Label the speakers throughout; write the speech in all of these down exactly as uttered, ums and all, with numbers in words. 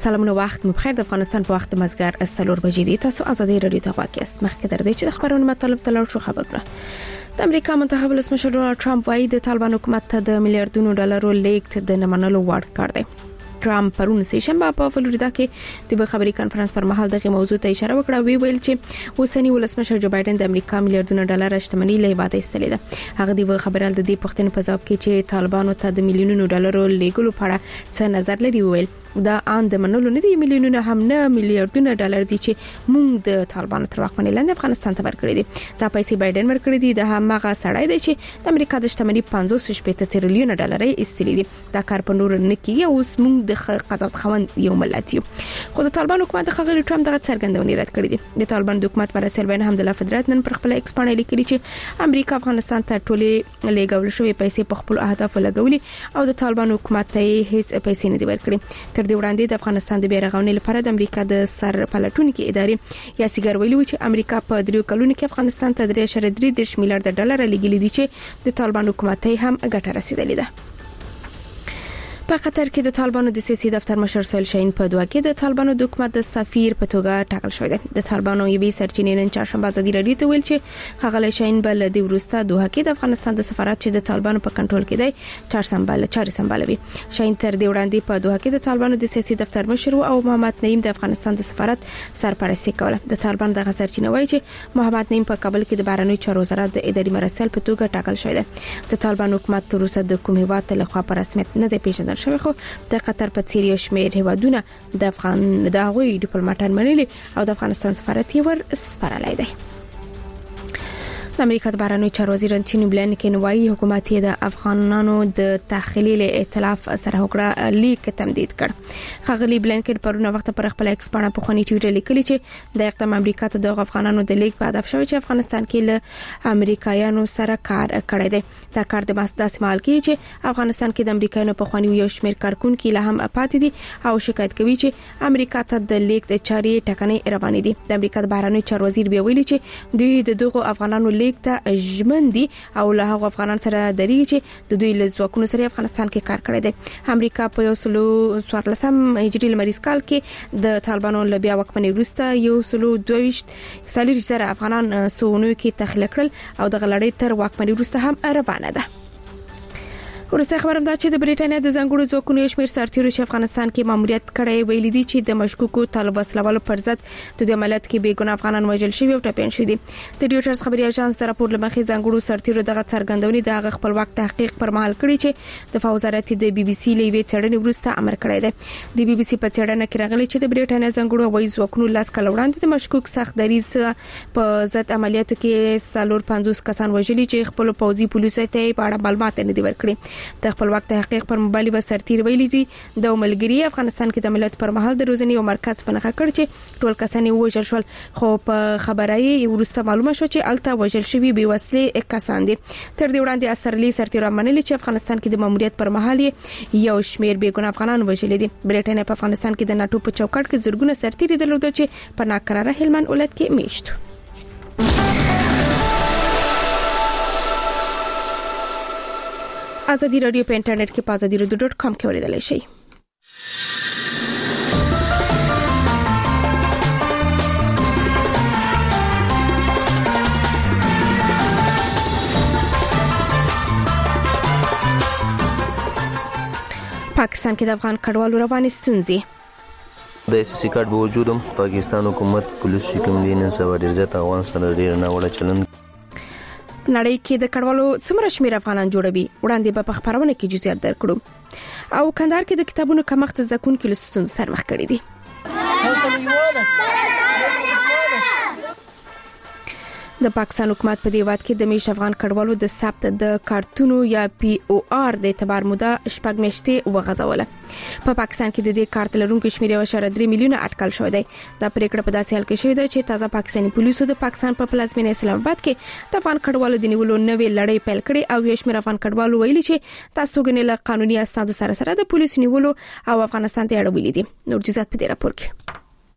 Speaker 1: سلامونه وخت مو بخیر. د افغانستان په وخت مازیګر سلور بجې دي. تاسو آزادي رادیو ته غواړئ است مخکې در دې چې د خبرونو مطلب تلل شو خبرونه. د امریکا منتخب ولسمشر ډونالد ټرمپ وايي د طالبان حکومت ته د میلیارډونو ډالرو لیږد د نمنلو وړ کار دی. ټرمپ پرون سه شنبه په فلوریدا کې د خبري کانفرنس پر مهال دغه موضوع ته اشاره وکړه. وی ویل چې اوسنی ولسمشر جو بایدن د امریکا میلیارډونو ډالر شتمنۍ له هیواده ایستلې ده. هغه د خبرال د دې پښتنې په ځواب کې چې طالبانو ته د میلیونونو ډالرو لیږلو په اړه څه نظر لري ویل دا ان د منلو نه دی میلیونونه هم نه میلیارډونه ډالر دي چې موږ د طالبانو تر واکمنۍ لاندې افغانستان ته ورکړي دي. دا پیسې بایدن ورکړي دي. د همغه سړی دی چې د امریکا د شتمنۍ پنځوس شپږ تریلیون ډالر یې ایستلې دي. دا کار په نور نه کیږي. اوس موږ د قضاوت خوند یو ملت یو. خو د طالبان حکومت د خغلی ټرمپ دغه څرګندونې رد کړې دي. د طالبان د حکومت پر اصل بین حمدالله فدرات نن پر خپل ایکس باندې لیکلي چې امریکا افغانستان ته ټولې لېګول شوې پیسې په خپل اهداف لګولې او د طالبان حکومت ته هیڅ پیسې نه دی ورکړي. تر دې وړاندې د افغانستان د بیرغونې لپاره د امریکا د سر پلټونکو ادارې یا سیګر ویلي و چې امریکا په دریو کلونو کې افغانستان ته درې اعشاریه درې میلیارډ ډالر لګولي دي چې د طالبان حکومت ته هم ګټه رسیدلې ده. په قطر کې د طالبانو د سیاسي دفتر مشر سهیل شاهین په دوه کې د طالبانو د حکومت د سفیر په توګه ټاکل شوی دی. د طالبانو یوې سرچینې نن چهارشنبه ازادي رادیو ته ویل چې خغلی شاهین بل د ورسته دوه کې د افغانستان د سفارت چې د طالبانو په کنټرول کې دی چهار سمبال چاري سمبالوي. شاهین تر دې وړاندې په دوه کې د طالبانو د سیاسي دفتر مشر او محمد نعیم د افغانستان د سفارت سرپرستي کوله. د طالبان دغه سرچینه وایي چې محمد نعیم په کابل کې د بهرنیو چارو وزارت د اداري مرستیال په توګه ټاکل شوی دی. د طالبان حکومت تر اوسه د کوم هیواد له خوا په رسمیت نه دی پیژندل شوی. خو د قطر په څیر یو شمېر هیوادونه د افغان د غوي ډیپلوماټان منلي او د افغانستان سفارت یې ور سپارلای دی. د امریکا د بهرنیو چارو وزیر انټونی بلینکن وايي حکومت یې د افغانانو د تخلیل ائتلاف سره وکړه لیک تمدید کړ. خغلی بلینکن پرونه وخت پر خپل ایکس باندې په خونی ټویټر لیکلی چې د اقدام امریکا ته د افغانانو د لیک په هدف شوی چې افغانستان کې له امریکایانو سره کار کړی دی. دا کار د داسې مهال کې چې افغانستان کې د امریکایانو په خونی یو شمېر کارکونکو له هم پاتې دي او شکایت کوي چې امریکا ته د لیک د چاري ټکنۍ روانې دي. د امریکا د بهرنیو چارو وزیر بیا ویلي چې دوی د دغه افغانانو ته ژمن دي او له هغه افغانان سره دري چې د دوی له ځواکونو سره افغانستان کې کار کړی دی. امریکا په یو سلو څوارلسم هجري لمریز کال کې د طالبانو له بیا واکمنۍ وروسته یو سلو دویشت سالیر زره افغانان سونو کې تخلیه کړل او د غلړې تر واکمنۍ وروسته هم روانه ده. ورسته خبرم دا چې د بریټانیا د ځنګړو ځواکونو یو شمېر سرتیرو چې افغانستان کې ماموریت کړی ویلي دي چې د مشکوکو طالب وسلوالو پر ضد د دې عملیات کې بیګناه افغانان وژل شوي او ټپيان شوي دي. د ریوټرز خبري اژانس د راپور لمخې ځنګړو سرتیرو دغه څرګندونې د خپلواک تحقیق پر مهال کړی چې د فوزارت د بي بي سي لوي څېړنې وروسته امر کړی دی. د بي بي سي په څېړنه کې راغلي چې د بریټانیا ځنګړو وایي ځواکونو لاس کله وړاندې د مشکوک سخت دریز په ضد عملیاتو کې سالور پنځوس کسان وژلي چې خپل پوځي پولیسو ته په اړه معلومات نه دی ورکړي. د خپلواک تحقیق پر موبایل و سرتیر ویلي دي د ملګری افغانستان کې د عملیات پر مهال د روزنی او مرکز په نخښه کړ چې ټول کسان وژل شول. خو په خبرای ورسته معلومه شو چې الته وژل شوی بي وسلې کسان دي. تر دې وړاندې اثرلی سرتیر منلي چې افغانستان کې د ماموریت پر مهال یو شمېر بیګناه افغانان وژل دي. بریټانیا په افغانستان کې د ناتو په چوکاټ کې زرګونه سرتیر درلودل چې په ناکراره هلمند ولایت کې میشت. آزادی رادیو په انټرنیټ کې په آزادی رادیو ډاٹ کام کې اوریدلای شئ. پاکستان کې د افغان کډوالو رواني ستونزې
Speaker 2: د سیاسي کارت باوجود پاکستان حکومت پولیس کوم دي نن سبا ډیر زیات افغان سره ډیر نه وړه چلند
Speaker 1: نړۍ کې د کډوالو څومره شمېر افغانان جوړوي وړاندې په خبرونه کې جزئیات درکړو. او کندهار کې د کتابونو کمښت زده کوونکو له ستونزو سره مخ کړي دي. د پاکستان حکومت په دی واد کې د میش افغان کډوالو د ثبت د کارتونو یا پی او آر د اعتبار موده شپږ میاشتې وغځوله. په پاکستان کې د دې کارت لرونکو شمېر یو اعشاریه درې میلیونه اټکل شوی دی. دا پریکړه په داسې حال کې شوې ده چې تازه پاکستاني پولیسو د پاکستان په پلازمینه اسلام آباد کې د افغان کډوالو د نیولو نوې لړۍ پیل کړې او یو شمېر افغان کډوالو ویلي چې تاسو غنې له قانوني اسنادو سره سره د پولیسو نیولو او افغانستان ته اړولې دي. نور جزئیات په دې راپور کې.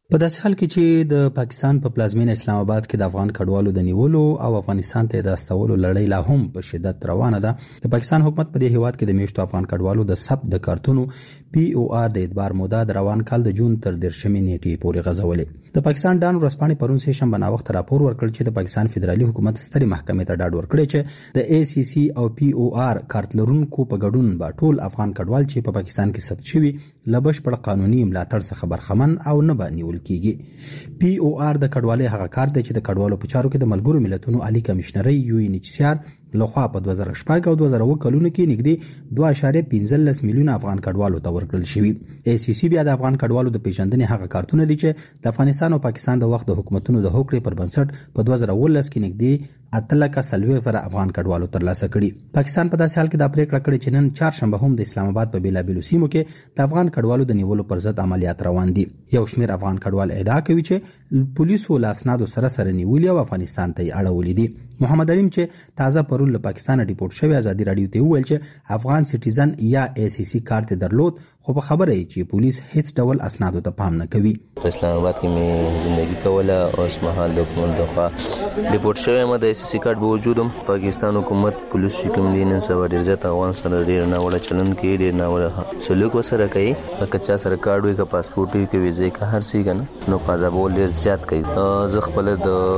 Speaker 3: په داسې حال کې چې د پاکستان په پلازمینه اسلام آباد کې د افغان کډوالو د نیولو او افغانستان ته د استولو لړۍ لا هم په شدت روانه ده، د پاکستان حکومت په دې هیواد کې د میشتو افغان کډوالو د ثبت د کارتونو پی او آر د اعتبار موده د روان کال د جون تر دیرشمې نیټې پورې غځولې. د پاکستان ډان ورځپاڼې پرون سه شنبه نا وخت راپور ورکړ چې د پاکستان فدرالي حکومت سترې محکمې ته ډاډ ورکړی چې د ای سی سی او پی او آر کارت لرونکو په ګډون به ټول افغان کډوال چې په پاکستان کې ثبت شوي له بشپړ قانوني ملاتړ څخه برخمن او نه به نیول کیږي. پی او آر د کډوالۍ هغه کارت دی چې د کډوالو په چارو کې د ملګرو ملتونو عالی کمشنري یو ان ایچ سی آر لخوا په دوه زره شپږ او دوه زره اووه کلونو کې نږدې دوه اعشاریه پنځلس میلیونه افغان کډوالو ته ورکړل شوي. ای سی سی بیا د افغان کډوالو د پیژندنې هغه کارتونه دي چې د افغانستان او پاکستان د وخت د حکومتونو د هوکړې پر بنسټ په دوه زره اوولس کې نږدې اتلکه سلوي زره افغان کډوالو ترلاسه کړي. پاکستان په داسې حال کې د پریکړه کړې چې نن چهارشنبه هم د اسلام آباد په بیلابیلو سیمو کې د افغان کډوالو د نیولو پر ضد عملیات روان دي. یو شمېر افغان کډوال ادعا کوي چې پولیسو له اسنادو سره سره نیولي او افغانستان ته یې اړولي دي. محمد علیم چې تازه پرون له پاکستان ډیپورټ شوی ازادي رادیو ته وویل چې افغان سټیزن یا ای سی سی کارت درلود، خو په خبره یې چې پولیس هیڅ ډول اسنادو ته پام نه کوي.
Speaker 2: په اسلام آباد کې مې ژوندۍ کوله او اوس مهال د حکومت لخوا ډیپورټ شوی یم. د ای سی سی کارت به وجود هم پاکستان حکومت پولیس چې کوم دي نن سبا ډېر زیات افغان سره ډېر ناوړه چلند کوي، ډېر ناوړه سلوک ورسره کوي. که چا سره کارت وي، که پاسپورټ وي، که ویزه وي، که هر څه کنه نو پازابول ډېر زیات کوي. زه خپل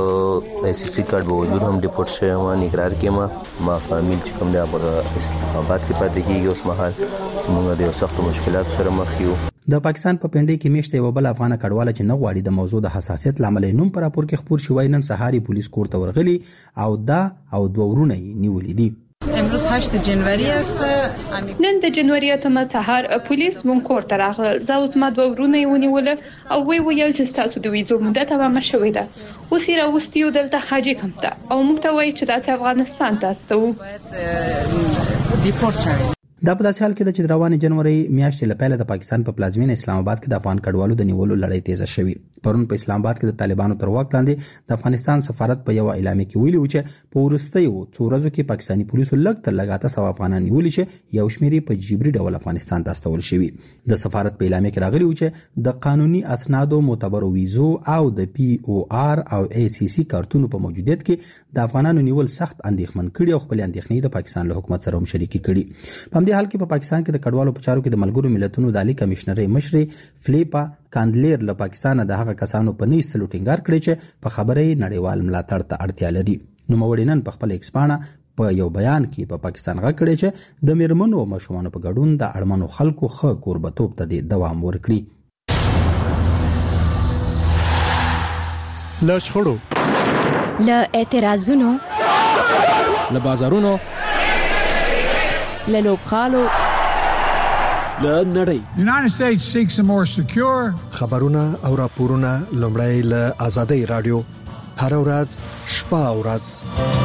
Speaker 2: د ای سی سی کارت به وجود هم ډیپورټ شوی یم، اقرار کوم ما فامیل چې کوم دی په اسلام آباد کې پاتې کیږي. اوس مهال موږ د سختو مشکلاتو سره مخ یو.
Speaker 3: د پاکستان په پنډۍ کې میشته یو بل افغان کډواله چې نه غواړي د موضوع د حساسیت لامل نوم پر راپور کې خبر شوی، نن سهاري پولیس کور ته ورغلي او دا او دوه ورونه نیولې دي.
Speaker 4: امروز هشت جنوری است.
Speaker 5: نن د جنوري اتمه سهار پولیس مون کور ته راغله. زه اوس ما دوه ورونه ونیول او وی ویل چې تاسو د ویزو مدته تمامه شوې ده. اوس یې راوستیو دلته حاجی کمپ ته او موږ ته وایي چې تاسو افغانستان ته استو
Speaker 4: ډیپورټ شوی.
Speaker 3: دا په داسې حال کې چې د روانې جنوري میاشتې له پیله د پاکستان په پلازمینه اسلام آباد کې د افغان کډوالو د نیولو لړۍ تیزه شوې. پرون په اسلام آباد کې د طالبانو تر واک لاندې د افغانستان سفارت په یو اعلامیه کې ویلي و چې په وروستیو څو ورځو کې پاکستاني پولیسو لږ تر لږه اته سوه افغانان نیولي چې یو شمېر په جبري ډول افغانستان ته استول شوي. د سفارت په اعلامیه کې راغلي و چې د قانوني اسنادو، معتبرو ویزو او د پی او آر او ای سی سی کارتونو په موجودیت کې د افغانانو نیول سخت اندېښمن کړي او خپل اندېښنې د پاکستان له حکومت سره هم شریکې کړي. په همدې حال کې په پاکستان کې د کډوالو په چارو کې د ملګرو ملتونو د عالی کمشنري مشرې فلیپا کاندلیر له پاکستان د هغه کسانو په نیستلو ټینګار کړی چې په خبره نړیوال ملاتړ ته اړتیا لري. نو موري نن په خپل ایکسپانا په یو بیان کې په پا پاکستان غږ کړی چې د میرمنو او ماشومانو په ګډون د اړمنو خلکو ښه کوربتوب ته دوام ورکړي.
Speaker 6: له شخړو،
Speaker 7: له اعتراضونو،
Speaker 6: له بازارونو،
Speaker 7: له لوبغالو،
Speaker 6: له نړۍ.
Speaker 8: United States seeks a more secure
Speaker 6: خبرونه او راپورونه لومړی له آزادۍ رادیو هر ورځ شپه او ورځ.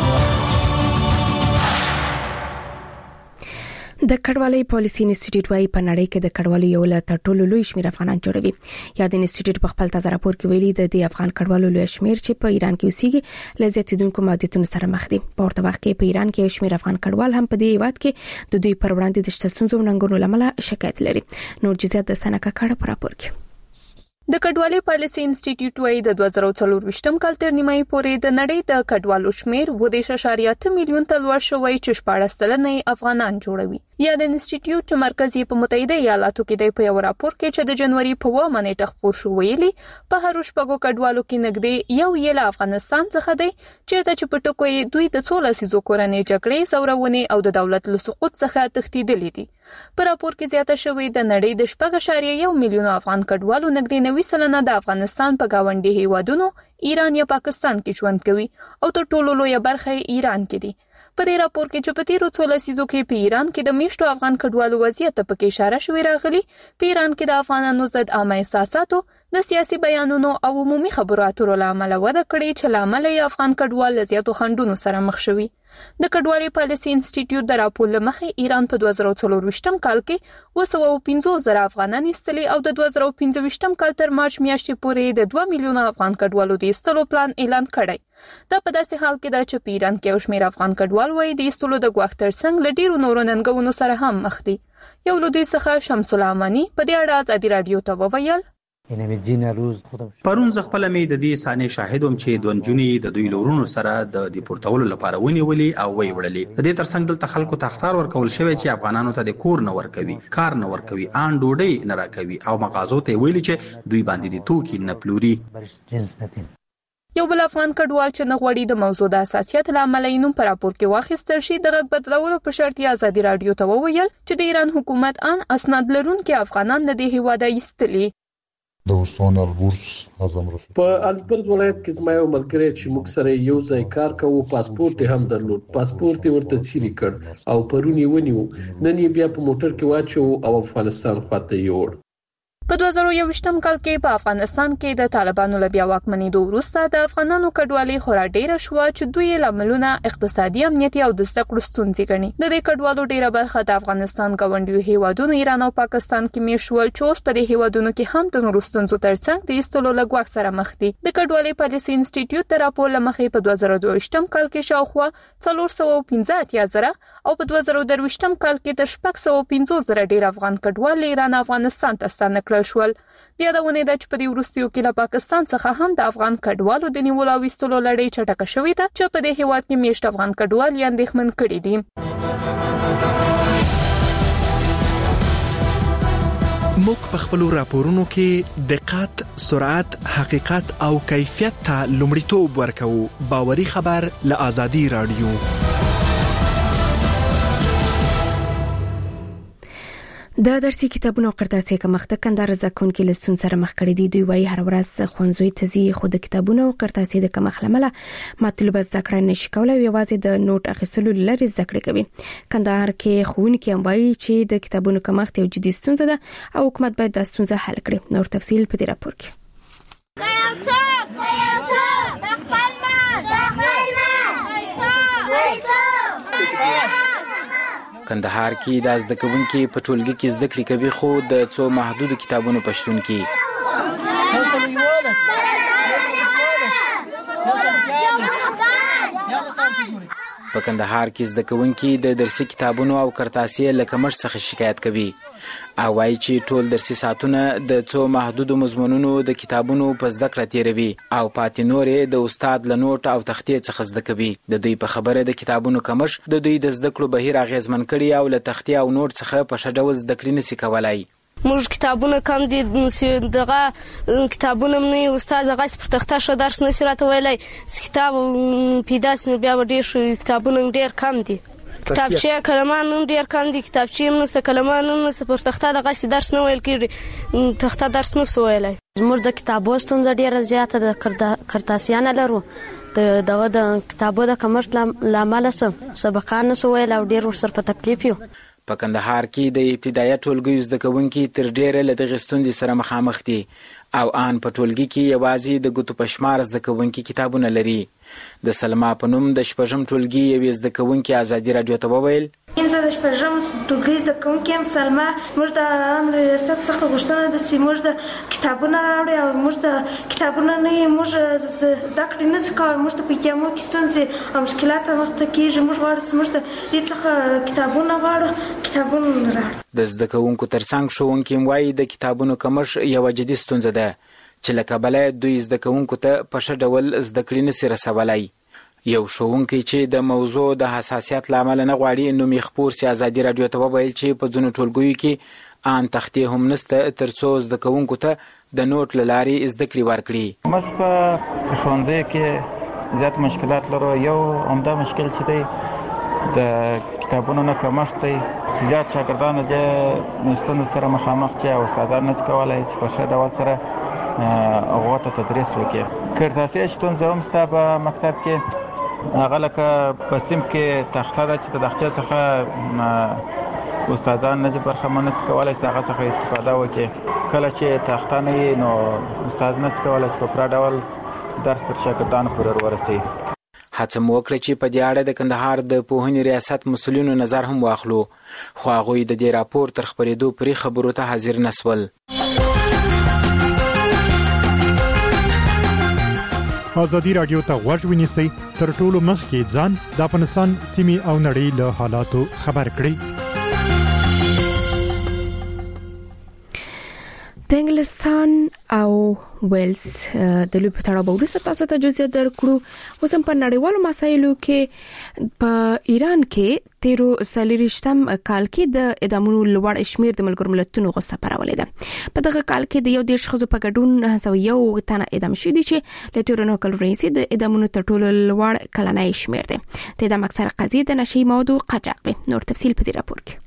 Speaker 1: د کډوالۍ پالیسي انسټیټیوټ وايي په نړۍ کې د کډوالۍ یو له تر ټولو لوی شمېر افغانان جوړوي. یا د انسټیټیوټ په خپل تازه راپور کې ویلي د دې افغان کډوالو لوی شمېر چې په ایران کې اوسېږي له زیاتېدونکو محدودیتونو سره مخ دي. په ورته وخت کې په ایران کې یو شمېر افغان کډوال هم په دې هیواد کې د دوی پر وړاندې د شته ستونزو ننګونو لامل شکایت لري. نور جزئیات د سنکه کړه په راپور کې.
Speaker 5: د کډوالۍ پالیسي انسټیټیوټ وايي د دوه زره څلور کال تر نیمایي پورې د نړۍ د کډوالو شمیر اووه دېرش اعشاریه اته میلیون ته لوړ شوی چې شپاړس سلنه افغانان جوړوي. یا د انسټیټیوټ مرکزي په متحده ایالاتو کې د په یو راپور کې چې د جنوري په اوومه نیټه خپور شو ویلي په هر شپږو کډوالو کې نږدې یو یې له افغانستان څخه دی چېرته چې په ټکو یې دوی د څو لسیزو کورنۍ جګړې، زورونې او د دولت له سقوط څخه تښتېدلي دي. په راپور کې زیاته شوې د نړۍ د شپږ اعشاریه یو میلیون افغان کډوالو نږدې نوي سلنه د افغانستان په گاونډي هیوادونو ایران یا پاکستان کې ژوند کوي او تر ټولو لویه برخه ایران کې دي. په دې راپور کې چې په تیرو څو لسیزو کې په ایران کې د میشتو افغان کډوالو وضعیت ته پکې اشاره شوې راغلي. په ایران کې د افغانانو ضد عامه احساساتو، د سیاسي بیانونو او عمومي خبرو اترو له امله وده کړې چې له امله یې افغان کډوال له زیاتو خنډونو سره مخ شوي. د کډوالۍ پالیسي انسټیټیوټ د راپور له مخې ایران په دوه زره څلور کال کې اووه سوه او پنځوس زره افغانان ایستلي او د دوه زره پنځه کال تر مارچ میاشتې پورې د دوه میلیونه افغان کډوالو د ایستلو پلان اعلان کړی. دا په داسې حال کې ده چې په ایران کې یو شمېر افغان کډوال وايي د ایستلو د ګواښ ترڅنګ له ډېرو نورو ننګونو سره هم مخ دي. یو له دوی څخه شمس الاماني په دې اړه ازادي راډیو ته وویل:
Speaker 3: پرون ځ خپل مې د دې سانې شاهدوم چې دوه نجونې د دوی لورونو سره د دیپورتولو لپاره ونیولې او وی وړلې. د دې ترڅنګ دلته خلکو ته اخطار ورکول شوی چې افغانانو ته د کور نه ورکوي، کار نه ورکوي، ان ډوډۍ نه راکوي او مغازو ته ویلي چې دوی باندې د توکي نه پلوري.
Speaker 5: یو بل افغان کډوال چې نغوړي د موضوع د حساسیت لامل یې نوم پر راپور کې واخیستل شي د غږ بدلولو په شرط یې ازادي رادیو ته وویل چې د ایران حکومت ان اسناد لرونکي افغانان د دې هیواده ایستلي.
Speaker 9: د وسون البورس اعظم رفیق
Speaker 10: په البرز ولایت کې زما یو ملګری چې موږ سره یو ځای کار کوو، پاسپورت یې هم درلود، پاسپورت یې ورته چیرې کړ او پرون یې ونیو، نن یې بیا په موټر کې واچو او افغانستان خواته یوړ.
Speaker 5: په دوه زره یوویشتم کال کې په افغانستان کې د طالبانو له بیا واکمنېدو وروسته د افغانانو کډوالۍ خورا ډیره شوه چې دوی لاملونه اقتصادي امنیتي او د زده کړو ستونزې ګڼي. د دې کډوالو ډیره برخه د افغانستان ګاونډیو هیوادونو ایران او پاکستان کې میشول چې اوس په دې هیوادونو کې هم د نورو ستونزو ترڅنګ د ایستلو له ګواښ سره مخ دي. د کډوالۍ پالیسي انسټیټیوټ د راپور له مخې په دوه زره دوهویشتم کال کې شاوخوا څلور سوه پنځه اتیا زره او په دوه زره درویشتم کال کې تر شپږ سوه پنځوس زره ډیر افغان کډوال له ایران افغانستان ته ستانه کړل شول. د یادونه ده چې په دې وروستیو کې له پاکستان څخه هم د افغان کډوالو د نیولو او ایستلو لړۍ چټکه شوې ده چې په دې هیواد کې میشت افغان کډوال یې اندېښمن کړي دي.
Speaker 6: موږ په خپلو راپورونو کې دقت، سرعت، حقیقت او کیفیت ته لومړیتوب ورکوو. باوري خبر له آزادي رادیو.
Speaker 1: د درسي کتابونو او قرطاسي کمښت کندهار زکونکي له ستونزو سره مخ کړي دي. دوی وايي هر ورځ ښوونځي ته ځي خو د کتابونو او قرطاسي د کمښت لامل مطلوبه زده کړه نشي کولای، یوازې د نوٹ اخیستلو لارې زده کړه کوي. کندهار کې ښوونکي هم وايي چې د کتابونو کمښت یو جدي ستونزه ده او حکومت باید د ستونزه حل کړي. نور تفصیل په دې راپور کې.
Speaker 11: کندهار کې د زده کوونکو په ټولګي کې زده کړې کوي خو د څو محدود کتابونو په شتون کې په کندهار کې زده کوونکو د درسي کتابونو او قرطاسي له کمښت څخه شکایت کوي او وايي چې ټول درسي ساعتونه د څو محدود مضمونونو د کتابونو په زده کړه تیروي او پاتې نورې د استاد له نوٹ او تختې څخه زده کوي. د دوی په خبره د کتابونو کمښت د دوی د زده کړو بهیر اغیزمن کړي او له تختې او نوٹ څخه په ښه ډول زده کړې نشي کولای.
Speaker 12: موږ کتابونه کم دي، دغه کتابونه نه استاد هغه پر تخته ش درس نشي راته ویلای، کتاب پیدا سي بیا ډیر کتابونه ډیر کم دي. کتابچه کلمان نن ډیر کم دي، کتابچه نن کلمان نن پر تخته دغه درس نه ویل کیږي، تخته درس نه سویلای.
Speaker 13: زموږ د کتابو ستونزه ډیره زیاته د قرطاسیانه لرو، دغه د کتابو د کمښت لامل سم سبقان نه سویل او ډیر ورسره په تکلیف یو.
Speaker 11: په کندهار کې د ابتدایي ټولګیو زده کوونکي تر ډیره له دغې ستونزې سره مخامخ دي او ان په ټولګي کې یوازې د ګوتو په شمار زده کوونکي کتابونه لري. د سلما په نوم د شپږم ټولګي یوې زده کوونکي ازادي رادیو ته وویل
Speaker 14: زه د شپږم ټولګي زده کوونکي یم سلما. موږ د امر ریاست څخه غوښتنه ده چې موږ د کتابونه راوړي او موږ د کتابونه نه موږ زده کړې نه شو کولی. موږ ته په ایتیامو کې ستونزې او مشکلات رامخته کېږي. موږ غواړو چې موږ د دې څخه کتابونه غواړو، کتابونه نه راوړو. د
Speaker 11: زده کوونکو ترڅنګ ښوونکي هم وایي د کتابونو کمښت یوه جدي ستونزه ده چې له کبله دوی زده کوونکو ته په ښه ډول زده کړې نشي رسولی. یو ښوونکی چې د موضوع د حساسیت له امله نه غواړي نوم یې خپور سي ازادي رادیو ته وویل چې په ځینو ټولګیو کې ان تختې هم نشته تر څو زده کوونکو ته د نوٹ له لارې زده کړې ورکړي.
Speaker 15: موږ په ښوونځي کې زیات مشکلات لرو. یو همدا مشکل چې دی د کتابونو نه کمښت دی. زیات شاګردان د ستونزو سره مخامخ چې استادان نشي کولی چې په ښه ډول سره هغو ته تدریس وکړي. قرطاسي ستونزه هم شته په مکتب کې، هغه لکه په صنف کې تخته ده چې د تختې څخه استادان نه برخمن نشي کولی چې هغه څخه استفاده وکړي. کله چې تخته نه وي نو استاد نشي کولی چې په پوره ډول درس تر شاګردانو پورې ورسوي.
Speaker 11: هڅه مو وکړه چې په دې اړه د کندهار د پوهنې ریاست مسؤلینو نظر هم واخلو خو هغوی د دې راپور تر خپرېدو پورې خبرو ته حاضر نه شول.
Speaker 16: آزادي رادیو ته غوږ ونیسئ، تر ټولو مخکې ځان د افغانستان سیمې او نړۍ له حالاتو خبر کړئ.
Speaker 1: د انګلستان او ویلز د لوی په تړاو ورسته تاسو ته جزئیات درکړو. اوس هم په نړیوالو مسایلو کې په ایران کې تیرو سلیریشتم کال کې د اعدامونو لوړ شمیر د ملګرو ملتونو غوسه پارولې ده. په دغه کال کې د یو دیش خزو په ګډون سو یو تنه اعدام شوی دي چې له تورنو کلورنسي د اعدامونو تر ټولو لوړ کلنۍ شمیر دی. د اعدام اکثره قضیې د نشي موادو قاچاق دي. نور تفصیل په دې راپور کې.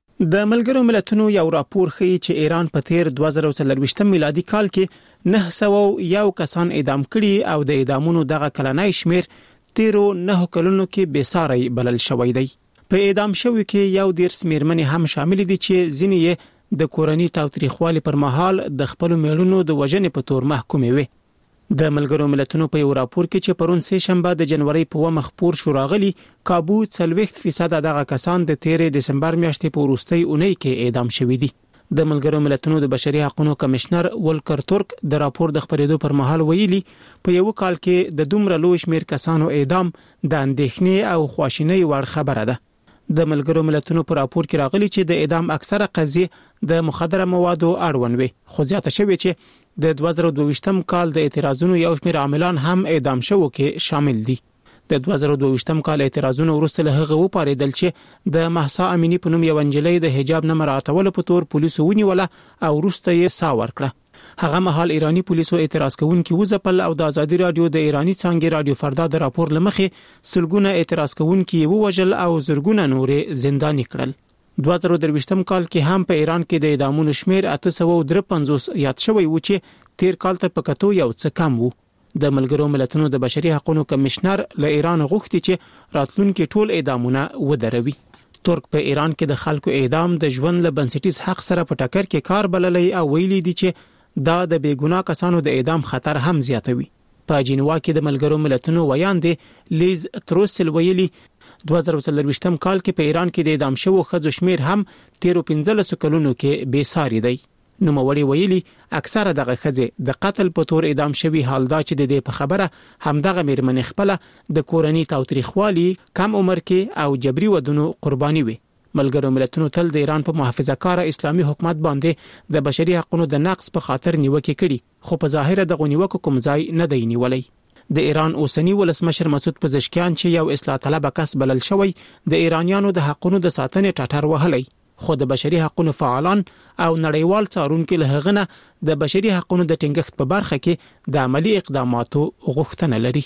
Speaker 17: د ملګرو ملتونو یو راپور ښیي چې ایران په تیر دوه زره څلرويشتم میلادي کال کې نه سوه یو کسان اعدام کړي او د اعدامونو دغه کلنۍ شمیر تیرو نه کلونو کې بېساری بلل شوی دی. په اعدام شوی کې یو ډیر سمیرمنې هم شامل دي چې ځینې یې د کورنۍ تاوتریخوالي پر مهال د خپل میړونو د وژنې په تور محکومې وي. د ملګرو ملتونو په یو راپور کې چې پرون سه شنبه د جنوري په ومه خبر شو راغلي کابو څلوېښت فیصد دغه کسان د تیر دسمبر میاشتې په وروستۍ اونۍ کې اعدام شوي دي. د ملګرو ملتونو د بشري حقوقو کمشنر ولکر ترک د راپور د خبرېدو پر مهال ویلي په یو کال کې د دومره لوی شمیر کسانو اعدام د اندېښنې او خواشینۍ وړ خبره ده. د ملګرو ملتونو په راپور کې راغلي چې د اعدام اکثره قضیې د مخدره موادو اړوند وي، خو زیاته شوې چې د دوه زره دوه کال د اعتراضونو یو شمېر عاملان هم اعدام شوو کې شامل دي. د دوه زره دوه کال اعتراضونو وروسته له هغه وپاریدل چې د مهسا امینی په نوم یو نجلۍ د حجاب نه مراعاتولو په تور پولیسو ونیوله او وروسته یې سا ورکړه. هغه مهال ایرانی پولیسو اعتراض کوونکي وځپل او د ازادي رادیو د ایرانی څنګه رادیو فردا د راپور لمخې سلګونه اعتراض کوونکي ووجل او زرګونه نورې زنداني کړل. دوه زره درویشتم کال کې هم په ایران کې د اعدامونو شمیر اته سوه درې پنځوس یاد شوی و چې تیر کال ته په کتو یو څه کم وو. د ملګرو ملتونو د بشري حقوقو کمشنر له ایران غوښتي چې راتلونکي ټول اعدامونه ودروي. ترک په ایران کې د خلکو اعدام د ژوند له بنسټیز حق سره په ټکر کې کار بللې او ویلي دي چې دا د بیګناه کسانو د اعدام خطر هم زیاتوي. په جنیوا کې د ملګرو ملتونو ویاندې لیز تروسل ویلي دوه زره څلرويشتم کال کې په ایران کې د اعدام شوو ښځو شمیر هم تیرو پنځلس کلونو کې بېساری دی. نو موري ویلي اکثره دغه ښځې د قتل په تور اعدام شوي، حال دا چې د دې په خبره همدغه میرمنې خپل د کورنۍ تاوتریخوالي، کم عمر کې او جبري ودونو قرباني وي. ملګرو ملتونو تل د ایران په محافظه‌کار اسلامي حکومت باندې د بشري حقوقو د نقض په خاطر نیوکه کړي، خو په ظاهر د غونیوکو کوم ځای نه دی نیولای. د ایران اوسنی ولسمشر مسعود پزشکیان چې یو اصلاح طلب کس بلل شوی د ایرانیانو د حقوقو د ساتنې ټټر وهلی، خو د بشري حقوقو فعالان او نړیوال څارونکو له هغه نه د بشري حقوقو د ټینګښت په برخه کې د عملی اقداماتو غوښتنه لري.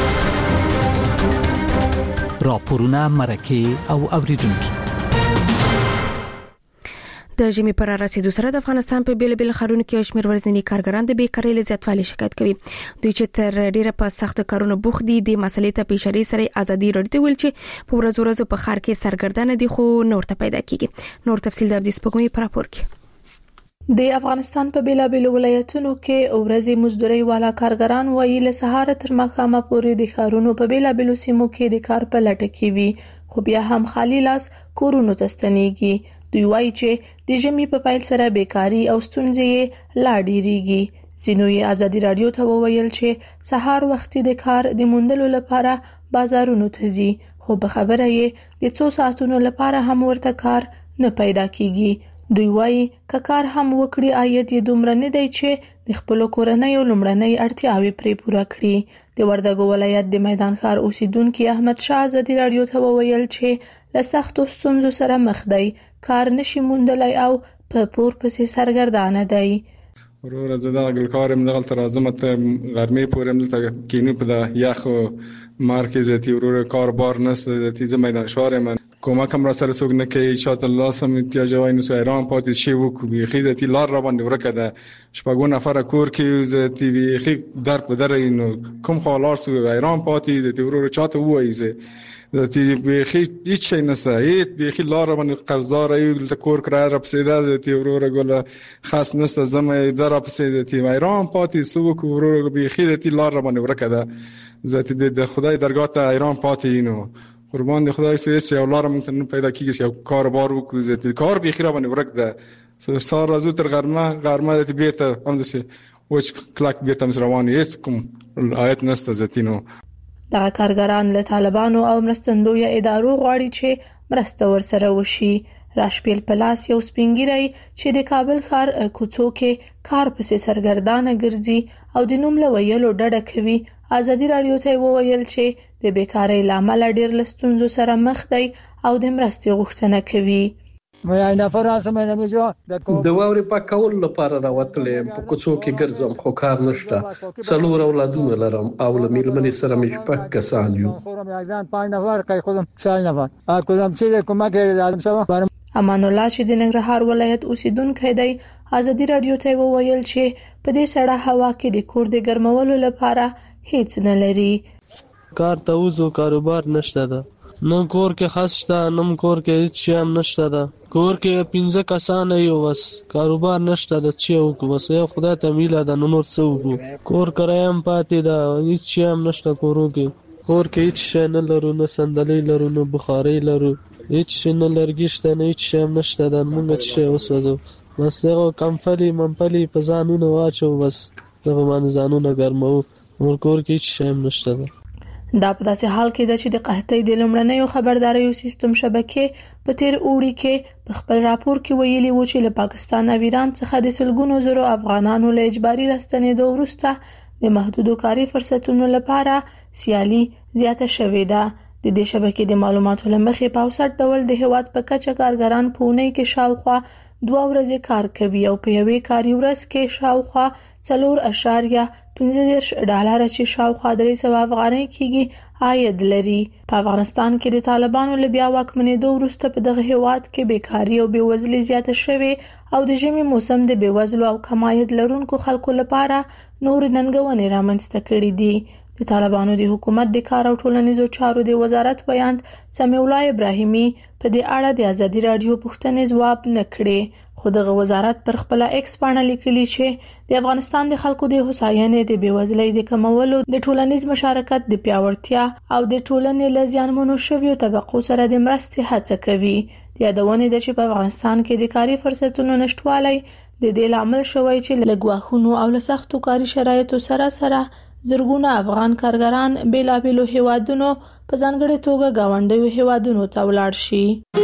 Speaker 18: راپورونه مرکه او اوریدونکو
Speaker 1: د ژمي پر رسیدو سره د افغانستان په بیل بیل خارونو کې شمیر ورځنی کارګران د بیکارۍ له زیاتوالي شکایت کوي. دوی چې تر ډیره په سخت کارونو بوخت دي د مسلې ته په اشاره سره ازادي رډي ویل چې په ورځ ورځ په خار کې سرګردانه دي خو نور ته پیدا کیږي. نور تفصیل د دې سپوږمۍ پر راپور کې.
Speaker 19: د افغانستان په بیل بیل ولایتونو کې ورځې مزدوري والا کارګران وایي له سهار تر ماښامه پورې د خارونو په بیل بیل سیمو کې د کار په لټه کې وي، خو بیا هم خالی لاس کورونو ته ستنېږي. دوی وایي چې د ژمي په پیل سره بیکاری او ستونزې لا ډیریږي. ځینو یې ازادي رادیو ته وویل چې سهار وختي د کار د موندلو لپاره بازارونو ته ځي، خو په خبره یې د څو ساعتونو لپاره هم ورته کار نه پیدا کیږي. دوی وایي که کار هم وکړي عاید یې دومره نه دی چې د خپل کورنۍ او لمړنۍ اړتیاوې پرې پوره کړي. د وردګو ولایت د میدان ښار اوسیدونکو احمد شاه ازادي رادیو ته وویل چې له سختو ستونزو سره مخ دی، کار نشي موندلای او په پور پسې سرګردانه دی.
Speaker 20: ورور زه د ګلکارم دغلته راځم ته غرمې پورې ملته کینو په د یخ مارکیز تی ورور کار بار نسته د تیزه میدان شوار من کمک هم را سره سوق نه کوي. شات الله سم احتیاجوي نو ایران پاتې شي وکوي خیزه تی لار را باندې ورکه ده شپږو نفر کور کې ز تی وی خي در په در نو کوم خالار سو ایران پاتې تی ورور چاته وایي ز تی به خي هیڅ شي نسته هیڅ به خي لار باندې قرضدار ای د کور کرای را پسې ده تی ورور ګل خاص نسته زمه در پسې تی ایران پاتې سو کو ورور به خي تی لار باندې ورکه ده ز تی د خدای درگاه ته ایران پاتې نو قربان دی خدای سویس یا لار ممکن پیدا کیږي یا کاروبار وکړي کار به خیره باندې ورک ده سار ازو تر غرمه غرمه د بیت هم دسه وچ کلاک بیت هم روان هیڅ کوم آیت نسته زتینو.
Speaker 19: دا کارګران له طالبانو او مرستندوی ادارو غواړي چې مرسته ورسره وشي. راشپیل پلاس یو سپینګیری چې د کابل ښار کوڅو کې کار پسې سرګردانه ګرځي او د نوم له ویلو ډډه کوي ازادي رادیو ته وویل چې د بیکارۍ لامل ډیر لستونزو سره مخ دی او د مرستې غوښتنه کوي.
Speaker 10: د واورې پاکول لپاره راوتلې په کوڅو کې ګرځم خو کار نشته. څلور اولادونه لرم او له میرمنې سره مې شپږ کسان یو.
Speaker 19: امان الله چې د ننګرهار ولایت اوسیدونکی دی ازادي رادیو ته وویل چې په دې سړه هوا کې د کور د ګرمولو لپاره هیڅ نه لري.
Speaker 21: کار ته وځو کاروبار نشته ده. نو کور کې خاص شته نو کور کې هیڅ شی هم نشته ده. کور کې پنځه کسان یو بس کاروبار نشته ده چې وکړو بس یو خدای ته میله ده نو نور څه وکړو. کور کرای هم پاتې ده هیڅ شی هم نشته کورو کې. کور کې هیڅ شی نه لرو نه صندلۍ لرو نه بخارۍ لرو هیڅ شی نه لرګي شته نه هیڅ شی هم نشته ده. موږ چې شی وسوځو بس دغه کمفلي منفلي په ځانونه واچو بس دغه باندې ځانونه ګرمو نور کور کې هیڅ شی هم نشته ده.
Speaker 19: دا په داسې حال کې ده چې د قحطۍ د لومړنیو خبرداريو سیستم شبکې په تیر اوړي کې په خپل راپور کې ویلي و چې له پاکستان او ایران څخه د سلګونو زرو افغانانو له اجباري راستنېدو وروسته د محدودو کاري فرصتونو لپاره سیالي زیاته شوې ده. د دې شبکې د معلوماتو لمخې په اوسط ډول د هیواد په کچه کارګران په اونۍ کې شاوخوا دوه ورځې کار کوي او په یوې کاري ورځ کې شاوخوا څلور اشاریه پنځه دېرش ډالر چې شاوخوا درې سوه افغانۍ کېږي عاید لري. په افغانستان کې د طالبانو له بیا واکمنېدو وروسته په دغه هیواد کې بیکاري او بېوزلي زیاته شوې او د ژمي موسم د بېوزلو او کم عاید لرونکو خلکو لپاره نورې ننګونې رامنځته کړې دي. د طالبانو د حکومت د کار او ټولنیزو چارو د وزارت ویاند سمیع الله ابراهیمي په دې اړه د ازادي رادیو پوښتنې ځواب نه کړې خو دغه وزارت پر خپل ایکس باندې لیکلي چې د افغانستان د خلکو د هوساینې د بېوزلۍ د کمولو د ټولنیز مشارکت د پیاوړتیا او د ټولنې له زیانمنو شویو طبقو سره د مرستې هڅه کوي. د یادونې ده چې په افغانستان کې د کاري فرصتونو نشټوالی د دې لامل شوی چې له ګواښونو او له سختو کاري شرایطو سره سره زرګونه افغان کارګران بیلابیلو هیوادونو په ځانګړې توګه گاونډیو هیوادونو ته ولاړ شي.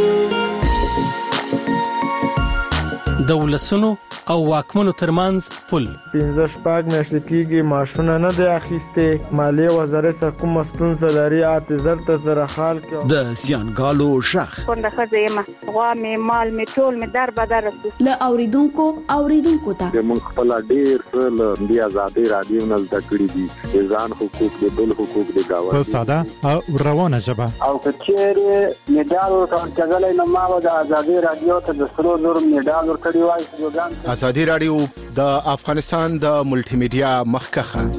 Speaker 22: د ولسونو او واکمنو ترمنځ پل
Speaker 23: پنځه شپږ میاشتې کېږي معاشونه نه دی اخیستې. مالیې وزارت څخه کومه ستونزه لري اته زر ته زره خال کې
Speaker 22: د زیانګالو ژغ
Speaker 24: کونډه ښځه یم غوا مې مال مې ټول مې در بدر
Speaker 25: له اوریدونکو اوریدونکو ته
Speaker 26: موږ خپل ډیر څه له د آزادۍ رادیو نه زده کړي دي د ځان حقوق د بل حقوق د گاونډي
Speaker 16: په ساده او روانه ژبه
Speaker 27: او کچېره میډال ورکړل کېدل نو ما د آزادۍ رادیو ته د سرو زر میډال ورکړی وای.
Speaker 28: ازادي رادیو د افغانستان د ملټي میډیا مخکخه.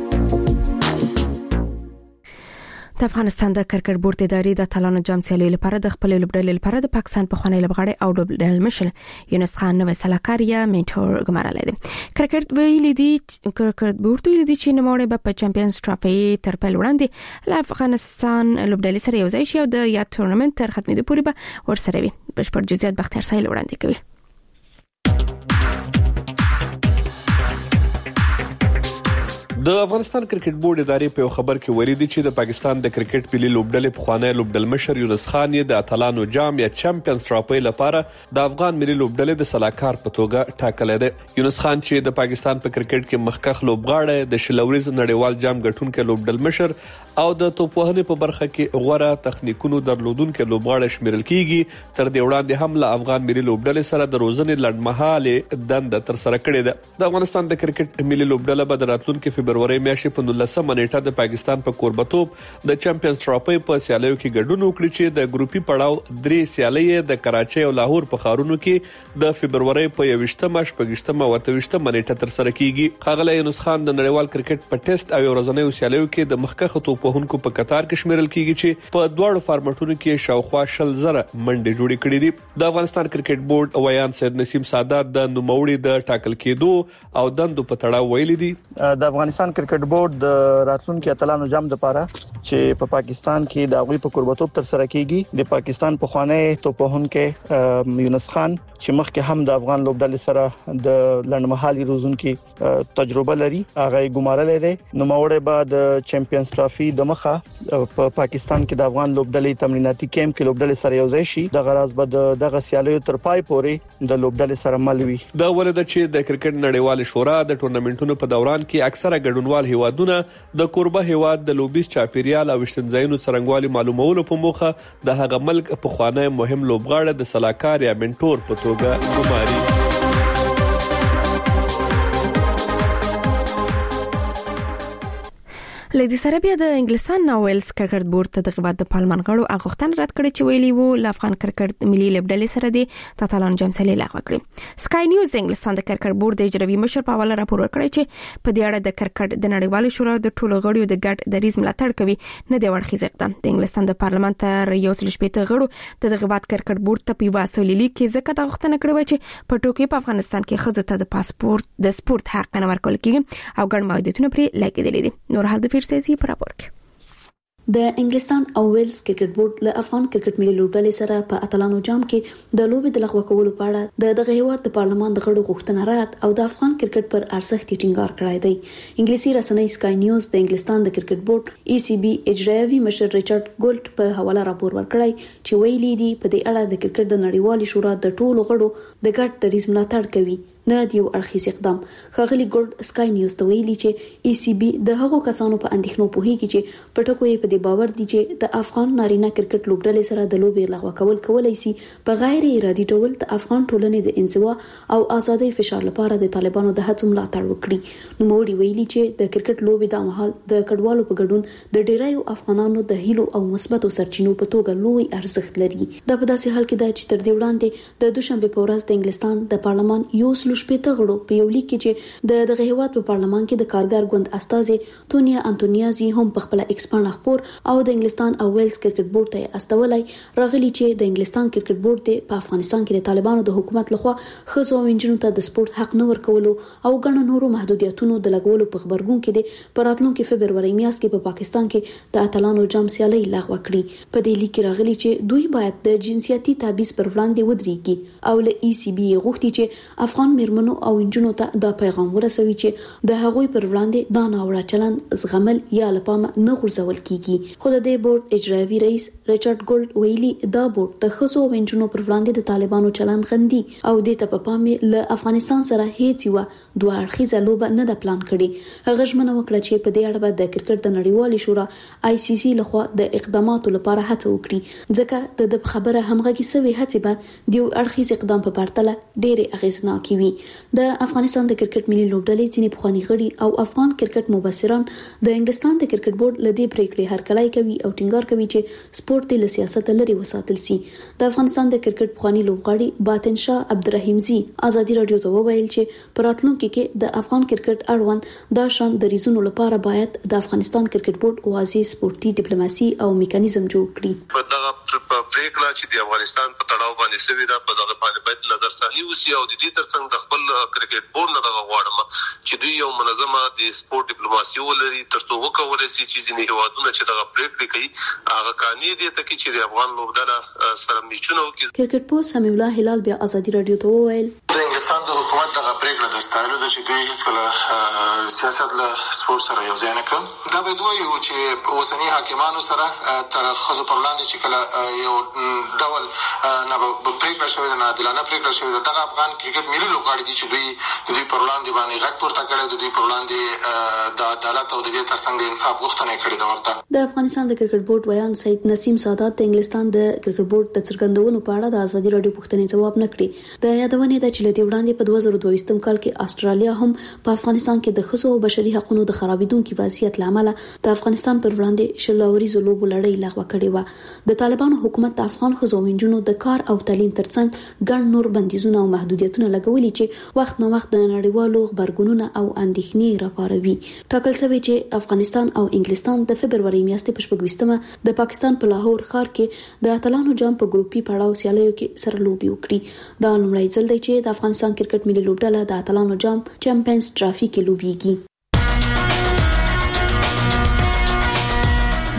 Speaker 1: د افغانستان د کرکټ بورډ ادارې د اتلانو جام سیالۍ لپاره د خپل لوبډلې لپاره د پاکستان په خوانی لوبغاړي او لوبډل مشر یونس خان نوې سلاکار یا منټور ګمارل دي. کرکټ ویلي دي کرکټ بورډ ویلي دي چې نوموړی په چمپیونز ټرافي تر پیل وړاندې له افغانستان لوبډلې سره یو ځای شي او د یا تورنمنت تر ختمېدو پورې به ورسره وي. بشپړ جزئیات بختیار سایل وړاندې کوي.
Speaker 29: د افغانستان کرکټ بورډ ادارې په خبر کې ویلي دي چې د پاکستان د کرکټ ملي لوبډلې په خوانی لوبډل مشر یونس خان یې د اتلانو جام یا چمپیونز ټرافي لپاره د افغان ملي لوبډلې د سلاکار په توګه ټاکلی دی. یونس خان چې د پاکستان په کرکټ کې مخکخ لوبغاړی د شلوريز نړیوال جام ګټونکي لوبډل مشر او د توپوهنې په برخه کې غوړه تخنیکونو درلودونکي لوبغاړی شمیرل کیږي. تر دې وړاندې هم له افغان ملي لوبډلې سره د روزنې لړمحاله دنده تر سره کړې ده. د افغانستان د کرکټ ملي لوبډله به د راتلونکي فبرवरी میاشتې په نولسمه نیټه د پاکستان په کوربتوب د چمپیونز ټرافي په سیالیو کې ګډون وکړي چې د ګروپي پړاو درې سیالۍ د کراچۍ او لاهور په ښارونو کې د فبرवरी په یوویشتمه شپږویشتمه او اتهویشتمه نیټه تر سره کیږي. ښاغلی یونس خان د نړیوال کرکټ په ټیسټ او ورځنیو سیالیو کې د مخکخ توپوهونکو په قطار کې شمیرل کیږي چې په دواړو فارمټونو کې شاوخوا شل زره منډې جوړې کړې دي. د افغانستان کرکټ بورډ ویان سید نسیم سادات د نوموړي د ټاکل کېدو او دندو په تړاو ویلي دي
Speaker 23: د افغانستان
Speaker 2: افغانستان کرکټ بورډ د راتلونکي اتلانو جام لپاره چې په پاکستان کې د غوي په قربتوب تر سره کیږي د پاکستان په خوانی توپهونکو یونس خان چې مخکې هم د افغان لوبډلې سره د لړمحالي روزونکو تجربه لري هغه ګمارلې ده نو موړې بعد چمپیونز ټرافي د مخه په پاکستان کې د افغان لوبډلې تمریناتي کیمپ کې لوبډلې سره یوځای شي د غراض بد دغه سیالیو تر پای پورې د لوبډلې سره ملوي
Speaker 29: دا ولده چې د کرکټ نړیوال شورا د ټورنمنټونو په دوران کې اکثره ګډونوال هیوادونه د قربه هیواد د لوبیس چاپیریال او شتنځایونو څرنګوالي معلومولو په موخه د هغه ملک په خوانه مهم لوبغاړه د سلاکار یا منټور په توګه ګماري.
Speaker 1: لدې سره بیا د انګلستان ناویلز کرکټ بورډ ته د غوډ د پارلمان غړو اغوښتن رد کړي چې ویلي وو ل افغان کرکټ ملي لوبډلې سره د تاتالان جام سلی لغوه کړي. سکای نیوز د انګلستان د کرکټ بورډ د اجرایي مشر په حواله راپور ورکړی چې په دې اړه د کرکټ د نړیوال شورا د ټولو غړو د ګډ دریز ملاتړ کوي نه دی ورخیز اقدام. د انګلستان د پارلمان تر یو سل شپږ غړو د غوډ کرکټ بورډ ته په واسولې لیکي ځکه د اغوښتنه کړې و چې په ټوکې په افغانستان کې خځو ته د پاسپورت د سپورت حق نه ورکول کیږي او ګڼ محدودیتونه پرې لګیدلې دي. نور حال د فیرسيزي پر راپور
Speaker 25: د انګلستان او ویلز کرکټ بورډ له افغان کرکټ ملي لوبډلې سره په اتلانو جام کې د لوبې د لغوه کولو په اړه د دغه هیواد د پارلمان د غړو غوښتنه رات او د افغان کرکټ پر ارزښت ټینګار کړی دی. انګلیسي رسنۍ سکای نیوز د انګلستان د کرکټ بورډ ای سی بي اجرایي مشر ریچارډ ګولټ په حواله راپور ورکړی چې ویلي دي په دې اړه د کرکټ د نړیوال شورا د ټولو غړو د ګډ دریز ملاتړ کوي نه دیو اړخیز اقدام. خاغلی ګولډ سکای نیوز ته ویلي چې ای سی بي د هغو کسانو په اندېښنو پوهیږي چې پټکو یې په دې باور دي چې د افغان نارینه کرکټ لوبډلې سره د لوبې لغوه کول کولای شي په غیر ارادي ډول د افغان ټولنې د انزوا او ازادۍ فشار لپاره د طالبانو د هڅو ملاتړ وکړي. نو موږ ویلي چې د کرکټ لوبې د مهال د کډوالو په ګډون د ډیرایو افغانانو د هیلو او مثبتو سرچینو په توګه لوی ارزښت لري. دا په داسې حال کې ده چې تر دې وړاندې د دوشنبه په ورځ د انګلستان د پارلمان یو سل شپږ غړو په یو لیک کې چې د دغه هیواد په پارلمان کې د کارګر ګوند استازي تونیا انټونیازي هم په خپل ایکس باندې خبر او د انګلستان او ویلز کرکټ بورډ ته استولای راغلي چې د انګلستان کرکټ بورډ په افغانستان کې د طالبانو د حکومت لخوا خزو او انجنونو ته د سپورت حق نه ورکولو او ګڼ نورو محدودیتونو د لګولو په خبرګون کې د پراتلونکو فبرवरी میاشت کې په پاکستان کې د اتلانو جام سیالي لغوه کړي. په دې لیک راغلي چې دوی باید د جنسیتي تبعیض پر وړاندې ودرېږي او له ای سی بي غوښتي چې افغان میرمنو او انجونو ته دا پیغام ورسوي چې د هغوی پر وړاندې دا ناوړه چلند زغمل یا لپاره نه غورځول کیږي. خو د دې بورډ اجرایي رئیس ریچارډ ګولډ ویلي دا بورډ د خزو او انجونو پر وړاندې د طالبانو چلند غندي او د ته په پام له افغانستان سره هیڅ یو دوه اړخیزه لوبه نه د پلان کړي. هغه ژمنه وکړه چې په دې اړه د کرکټ د نړیوال شورا آی سی سی لخوا د اقداماتو لپاره هڅه وکړي ځکه د خبره همغږي سوي هڅه به د اړخیز اقدام په پرتله ډېر اغیزناکې وي. د افغانستان د کرکټ ملي لوبډلې ځینې پخوانی غړي او افغان کرکټ مبصران د انګلستان د کرکټ بورډ لدې پریکړې هرکلی کوي او ټینګار کوي چې سپورت له سیاست لري وساتل سي. د افغانستان د کرکټ پخوانی لوبغاړي باطن شاه عبدالرحیم زی ازادي رادیو ته وویل چې په راتلونکي کې د افغان کرکټ اړوند دا شان د ریزونو لپاره باید د افغانستان کرکټ بورډ واضح سپورتي ډیپلوماسي او میکانیزم جوړ کړي.
Speaker 3: په دغه پریکړه چې د افغانستان په تړاو باندې سوي دا په دغه باندې باید نظر ثاني وسی او د دې ترڅنګ د خپل کرکټ بورډ نه دغه غواړم چې دوی یو منظمه د سپورت ډیپلوماسي ولري ترڅو وکولای شي چې ځینې هیوادونه چې دغه پریکړې کوي هغه قانوني دي ته کې چې د افغان لوبډله سره میچونه وکړي.
Speaker 25: کرکټ پوه سمیع الله هلال بیا ازادي رادیو ته وویل
Speaker 4: د انګلستان د حکومت دغه پریکړه د ستایلو د چې دوی هیڅ کله سیاست له سپورت سره یو ځای نه کړ. دا به دوی یو چې اوسنی حاکمانو سره تر خزو پر وړاندې چې کله یو ډول نه پریکړه شوې ده نه عادلانه پریکړه شوې ده دغه افغان کرکټ ملي لوبغاړي دي چې دوی د دوی پر وړاندې باندې غږ پورته کړی د دوی پر وړاندې د عدالت او د دې ترڅنګ د انصاف غوښتنه کړې ده. ورته
Speaker 25: د افغانستان د کرکټ بورډ ویان سید نسیم سادات د انګلستان د کرکټ بورډ د څرګندونو په اړه د ازادي رادیو پوښتنې جواب نه کړی. د یادونې د چلې د وړاندې په دوه زره دوه ویشتم کال کې استرالیا هم په افغانستان کې د خصوصي او بشري حقوقو د خرابېدونکو وضعیت لامل د افغانستان پر وړاندې شلوريزو لوبو لړۍ لغوه کړې و. د طالبانو حکومت د افغان خزو منجونو د کار او تعلیم ترڅنګ ګڼ نور بندیزونه او محدودیتونه لګولي چې وخت نو وخت د نړیوالو خبرګونونو او اندېښنې راپاروي. ټاکل شوی چې افغانستان او انګلستان د فبرवरी میاشتې په شپږمه د پاکستان په لاهور ښار کې د اتلانو جام په ګروپي پړاو سیالیو کې سره لوبي وکړي. دا لومړی ځل دی چې د افغانستان کرکټ ملي لوبډله د اتلانو جام چمپیونز ټرافي کې لوبيږي.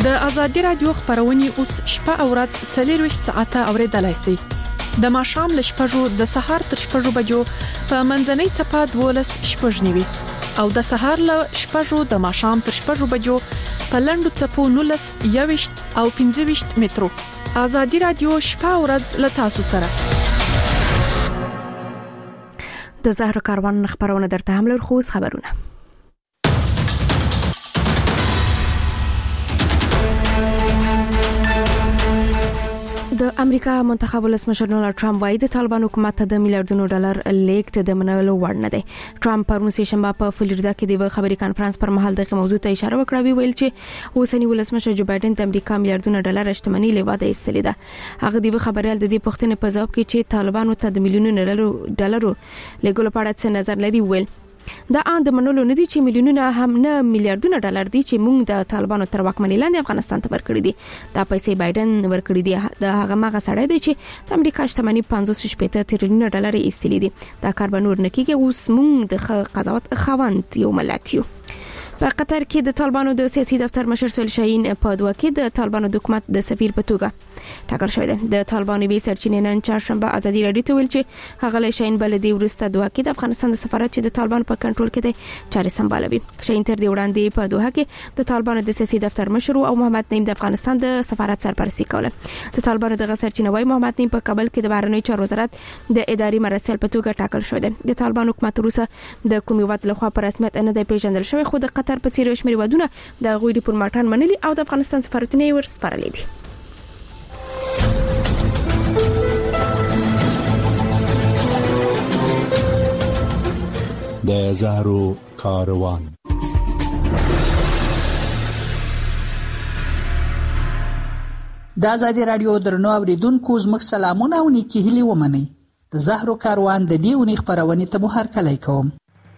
Speaker 5: د ازادي رادیو خبرونه اوس شپه او ورځ څلور ساعته اوریدلای شئ. د ماښام ل شپږو د سهار تر شپږو بجو په منځنۍ چپه دولس شپږنیوي او د سهار ل شپږو د ماښام تر شپږو بجو په لندو چپو نولس یويشت او پنځه ویشت مترو. ازادي رادیو شپه او ورځ ل تاسو سره. د زهر کاروان خبرونه درته هم لر خوس خبرونه. د امریکا منتخب ولسمشر ډونالد ټرمپ وايي د طالبان حکومت د میلیارډونو ډالر لیږد د منلو وړ نه دی. ټرمپ پرون سهشنبه په فلوریدا کې د خبري کانفرنس پر مهال دغه موضوع ته اشاره وکړه، ویل چې اوسنی ولسمشر جو بایدن د امریکا میلیارډونو ډالر شتمنۍ لیواده ایستلې ده. هغه د خبريال د دې پوښتنې په ځواب کې چې طالبانو ته د میلیونونو ډالرو لیږلو په اړه څه نظر لري، ویل دا اند منلو نه دي چې میلیونونه هم نه میلیارډونه ډالر دي چې موږ د طالبانو تر واکمنۍ لاندې افغانستان ته ورکړي دي. دا پیسې بایدن ورکړي دي. د هغه مغه سړی دی چې د امریکا شتمنۍ پنځوس شپږ تریلیون ډالر ایستلې دي. دا کار به نور نه کیږي. اوس موږ د قضاوت خوند یو ملت یو. په قطر کې د طالبانو د سیاسي دفتر مشر سهیل شاهین په دوه کې د طالبانو د حکومت د سفیر په توګه ټاکل شوی دی. د طالبانو به سرچینې نن چهارشنبه ازادي رادیو ته ویل چې هغه له شاهین بل دی ورسته دوه کې د افغانستان د سفارت چې د طالبانو په کنټرول کې دی چاري سمبالوي. شاهین تر دې وړاندې په دوه کې د طالبانو د سیاسي دفتر مشر او محمد نعیم د افغانستان د سفارت سرپرستی کوله. د طالبانو د سرچینې وای محمد نعیم په کابل کې د بهرنی چارو وزارت د اداري مرستیال په توګه ټاکل شوی دی. د طالبانو حکومت روسه د کومي وخت لخوا په رسمیت نه دی پیژندل شوی، خو د قطر په څیر شمېر ودونه د غوی ډیپلوماټان منلي او د افغانستان سفارتونه یې ورسپارلي دي.
Speaker 6: د زهرو کاروان.
Speaker 7: د ازادي رادیو درنو اوریدونکو زموږ سلامونه او نیکی هیلې ومنئ. د زهرو کاروان د دې اونۍ خبرونه ته مو هرکلی کوم.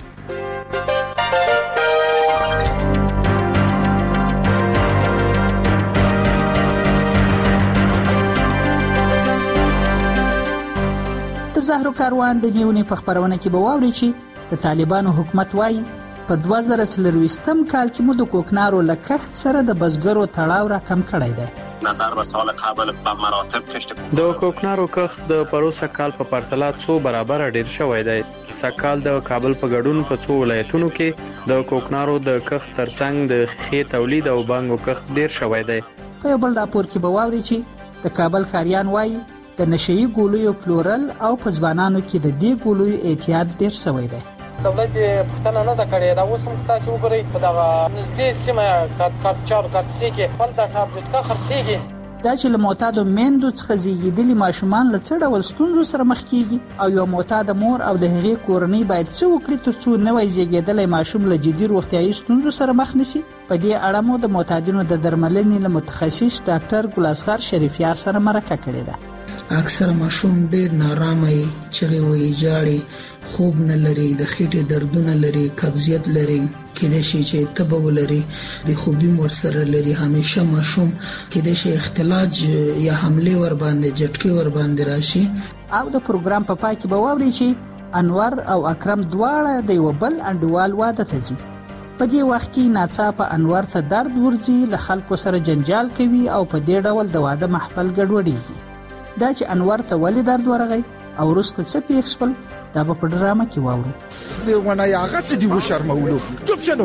Speaker 7: د زهرو کاروان د نیونې په خبرونه کې به واوري چې د طالبانو حکومت وايي په دوه زره څلرويشتم کال کې مو د کوکنارو له کښت سره د بزګرو تړاو را کم کړی دی.
Speaker 8: نظر به سال قبل په مراتب کشت
Speaker 9: د کوکنارو کښت د پروسه کال په پرتله څو برابر ډیر شوی دی. سکهال د کابل په ګډون په څو ولایتونو کې د کوکنارو د کښت ترڅنګ د خې تولید او بانګو کښت ډیر شوی دی.
Speaker 7: په بل راپور کې به واوري چې د کابل خاریان وايي د نشئی ګولویو پلورل او په ځوانانو کې د دې ګولویو اعتیاد ډیر شوی دی.
Speaker 12: دولت پښتنه نه دا کړې دا اوس هم تاسو وګورئ په دغه نږدې سیمه کارت کارت چار کارت سي کې خپل د کارت خرڅيږي.
Speaker 7: دا چې له معتادو میندو څخه زیږیدلي ماشومان له څه ډول ستونزو سره مخ کیږي او یو معتاد مور او د هغې کورنۍ باید څه وکړي ترڅو نوی زیږیدلی ماشوم له جدي روغتیايي ستونزو سره مخ نشي. په دې اړه مو د معتادینو د درملنې له متخصص ډاکټر ګلاسغر شریفیار سره مرکه کړې ده.
Speaker 13: اکثر ماشوم ډیر نارامه وي، چغې وي، جاړي، خوب نه لري، د خېټې دردونه لري، قبضیت لري، کېدای شي چې تبه ولري، د خوبي مور سره لري. همیشه ماشوم کېدای شي اختلاج یا حمله ور باندې جټکي ور باندې راشي.
Speaker 7: او د پروګرام په پای کې به واوري چې انور او اکرم دواړه د یو بل انډوال واده ته ځي. په دې وخت کې ناڅاپه انور ته درد ورځي، له خلکو سره جنجال کوي او په دې ډول د واده محفل ګډوډيږي. دا چې انور ته ولې درد ورغی او وروسته څه پیښ شول دا په ډرامه کې واورو.
Speaker 14: دی ونه یا غڅ دی وشرمولو. چوپ شنو.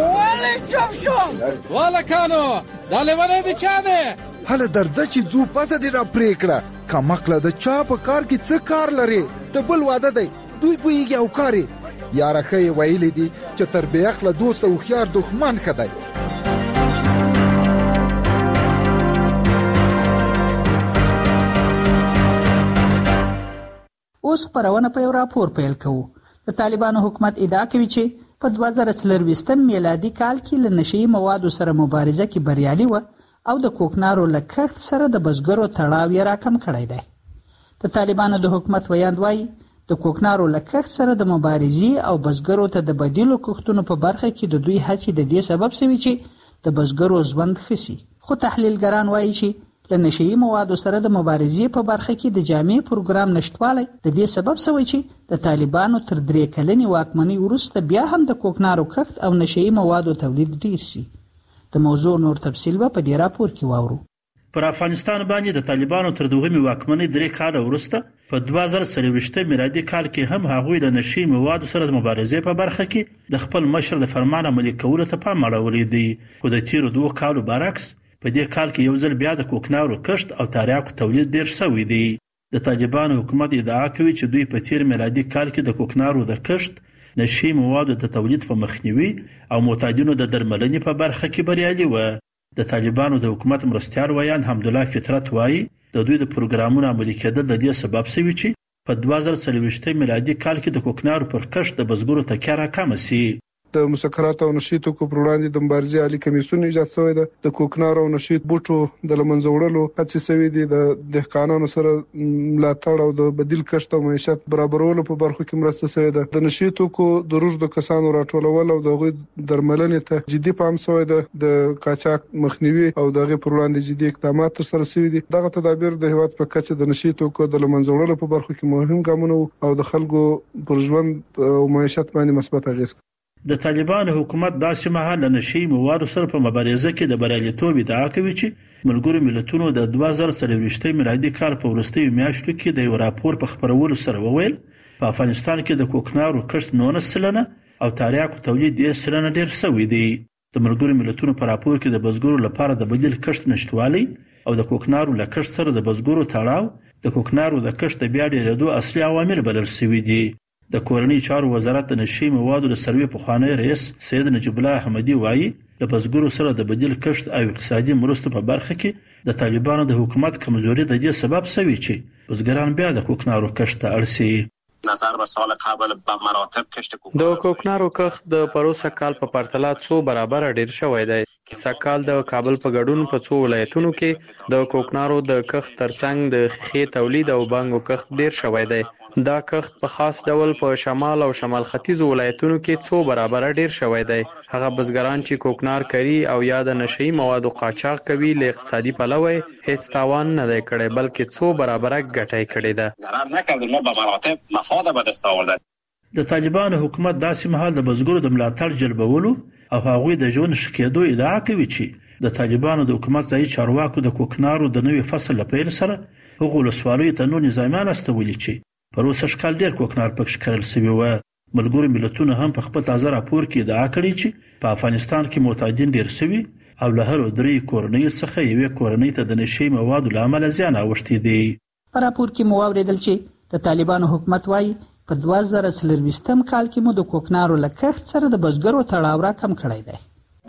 Speaker 15: ولې چوپ شو؟
Speaker 14: ولا کانو دا لیونه دی چا ده؟ هله درځه چې زو پاسه دی را پریکړه. کمقله د چا په کار کې څه کار لري؟ ته بل واده دی دوی پوهیږي او کاري. یاره ښه ویلې دي چې تر بیخله دوست او خيار دښمن کدی.
Speaker 7: اوس خبرونه په یو راپور پیل کوو. د طالبانو حکومت ادعا کوي چې په دوه زره څلرويشتم میلادي کال کې له نشئی موادو سره مبارزه کې بریالي و او د کوکنارو له کښت سره د بزګرو تړاو یې راکم کړی دی. د طالبانو د حکومت ویاند وايي د کوکنارو له کښت سره د مبارزې او بزګرو ته د بدیلو کښتونو په برخه کې د دوی هڅې د دې سبب شوي چې د بزګرو ژوند ښه شي. خو تحلیلګران وايي چې له نشئی موادو سره د مبارزې په برخه کې د جامع پروګرام نشټوالی د دې سبب شوی چې د طالبانو تر درې کلنې واکمنۍ وروسته بیا هم د کوکنارو کښت او نشئی موادو تولید ډیر شي. د موضوع نور تفصیل به په دې راپور کې واورو.
Speaker 10: پر افغانستان باندې د طالبانو تر دوهمې واکمنۍ درې کاله وروسته په دوه زره څلوېښت میلادي کال کې هم هغوی د نشي موادو سره د مبارزې په برخه کې د خپل مشر د فرمان عملي کولو ته پام اړولی دی. خو د تیرو دوه کالو برعکس په دې کال کې یو ځل بیا د کوکنارو کښت او تریاکو تولید ډیر شوی دی. د طالبانو حکومت ادعا کوي چې دوی په تیر میلادي کال کې د کوکنارو د کښت، نشي موادو د تولید په مخنیوي او معتادینو د درملنې په برخه کې بریالي و. د طالبانو د حکومت مرستیال ویان حمدالله فطرت وایي د دوی د پروګرامونو عملي کېدل د دې سبب شوي چې په دوه زره څلوېښت میلادي کال کې د کوکنارو پر کښت د بزګرو تکیه راکمه شي.
Speaker 11: د مسکرات او نشي توکو پر وړاندې د مبارزې عالی کمیسیون ایجاد شوی دی. د کوکنارو او نشي بوټو د لمنځه وړلو هڅې شوې دي. د دهقانانو سره ملاتړ او د بدیل کښت او معیشت برابرولو په برخو کې مرسته شوې ده. د نشي توکو د روږدو کسانو راټولول او د هغوی درملنې ته جدي پام شوی ده. د قاچاق مخنیوي او دغه پر وړاندې جدي اقدامات ترسره شوي دي. دغه تدابیر د هیواد په کچه د نشي توکو د لمنځه وړلو په برخو کې مهم ګامونه او د خلکو پر ژوند او معیشت باندې مثبت اغیز کوي.
Speaker 10: د طالبانو حکومت داسې مهال له نشي موادو سره په مبارزه کې د بریالیتوب ادعا کوي چې ملګرو ملتونو د دوه زره څلوېښت میلادي کال په وروستیو میاشتو کې د یو راپور په خپرولو سره وویل په افغانستان کې د کوکنارو کښت نولس سلنه او تریاکو تولید ډېر سلنه ډېر شوی دی. د ملګرو ملتونو په راپور کې د بزګرو لپاره د بدیل کښت نشټوالي او د کوکنارو له کښت سره د بزګرو تړاو د کوکنارو د کښت د بیا ډېرېدو اصلي عوامل بلل شوي دي. د کورنۍ چارو وزارت د نشي موادو د سروې پخوانی رئیس سید نجیب الله احمدي وایي د بزګرو سره د بدیل کښت او اقتصادي مرستو په برخه کې د طالبانو د حکومت کمزوري د دې سبب شوی چې بزګران بیا د کوکنارو کښت ته اړ شي.
Speaker 8: نظر به سال قبل به مراتب کشت کوکنارو
Speaker 9: د کوکنارو کښت د پروسه کال په پرتله څو برابر ډیر شوی دی. سکهال د کابل په ګډون په څو ولایتونو کې د کوکنارو د کښت ترڅنګ د خې تولید او بانګو کښت ډیر شوی دی. دا کښت په خاص ډول په شمال او شمال ختیځ ولایتونو کې څو برابر ډیر شوی دی. هغه بزګران چې کوکنار کوي او یا د نشئی موادو قاچاق کوي له اقتصادي پلوه هیڅ تاوان نه دی کړی بلکې څو برابر ګټه کړې ده.
Speaker 8: ضرر نکرد ما به مراتب مفاد به دست آورده.
Speaker 10: د طالبانو حکومت داسې مهال د بزګرو د ملاتړ جلبولو او هغوی د ژوند شکېدو ادعا کوي چې د طالبانو د حکومت ځای چارواکو د کوکنارو د نوي فصل لپاره سره هغه ولسوالیو ته نو نظامیان استولي چې پروسه شکل ډیر کوکنار پکښ کړل شوی و. ملګرو ملتونو هم په خپل تازه راپور کې ادعا کړې چې په افغانستان کې معتادین ډیر شوي او له هر درې کورنۍ څخه یوې کورنۍ ته د نشي موادو له امله زیان اوښتی دی.
Speaker 7: په راپور کې مو اوریدل چې د طالبانو حکومت وایي په دوه زره څلوېښتم کال کې مو د کوکنارو له کښت سره د بزګرو تړاو را کم کړی دی.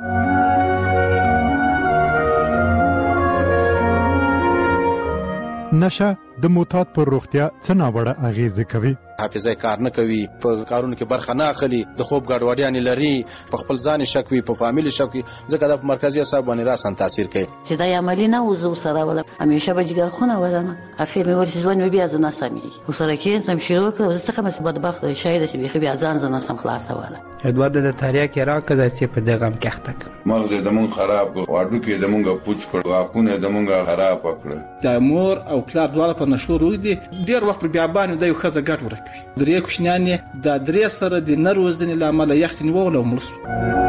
Speaker 16: نشه د معتاد پر روغتیا څه ناوړه اغیزه کوي.
Speaker 17: حافظه کار نه کوي، په کارونو کې برخه نه اخلي، د خوب ګډوډیانې لري، په خپل ځان شک وي، په فامیل شک وي، ځکه د مرکزي اعصاب باندې راسن تاثیر کوي.
Speaker 18: چې دا عملی نه وزو سره ولا همیشه به جګر خونه ولنه افیر مې ورسې ځوان مې بیا ځنه سمي وسره کې سم شروع کړ زه څنګه مې بدبخت شاید چې بیا ځان ځنه سم خلاص ولا
Speaker 19: ادوار د تاریا کې راکړه چې په دغه کښت کړ
Speaker 20: مغز د مون خراب واډو کې د مونږه پوچ کړ غاپونه د مونږه خراب کړ.
Speaker 21: د مور او پلار دواړه په نشو روي دي ډیر وخت بیا باندې د یو خزه ګټ ورکوي. درې کوشنیان د درې سره د نروزنې لامل یختنی وول او مرس.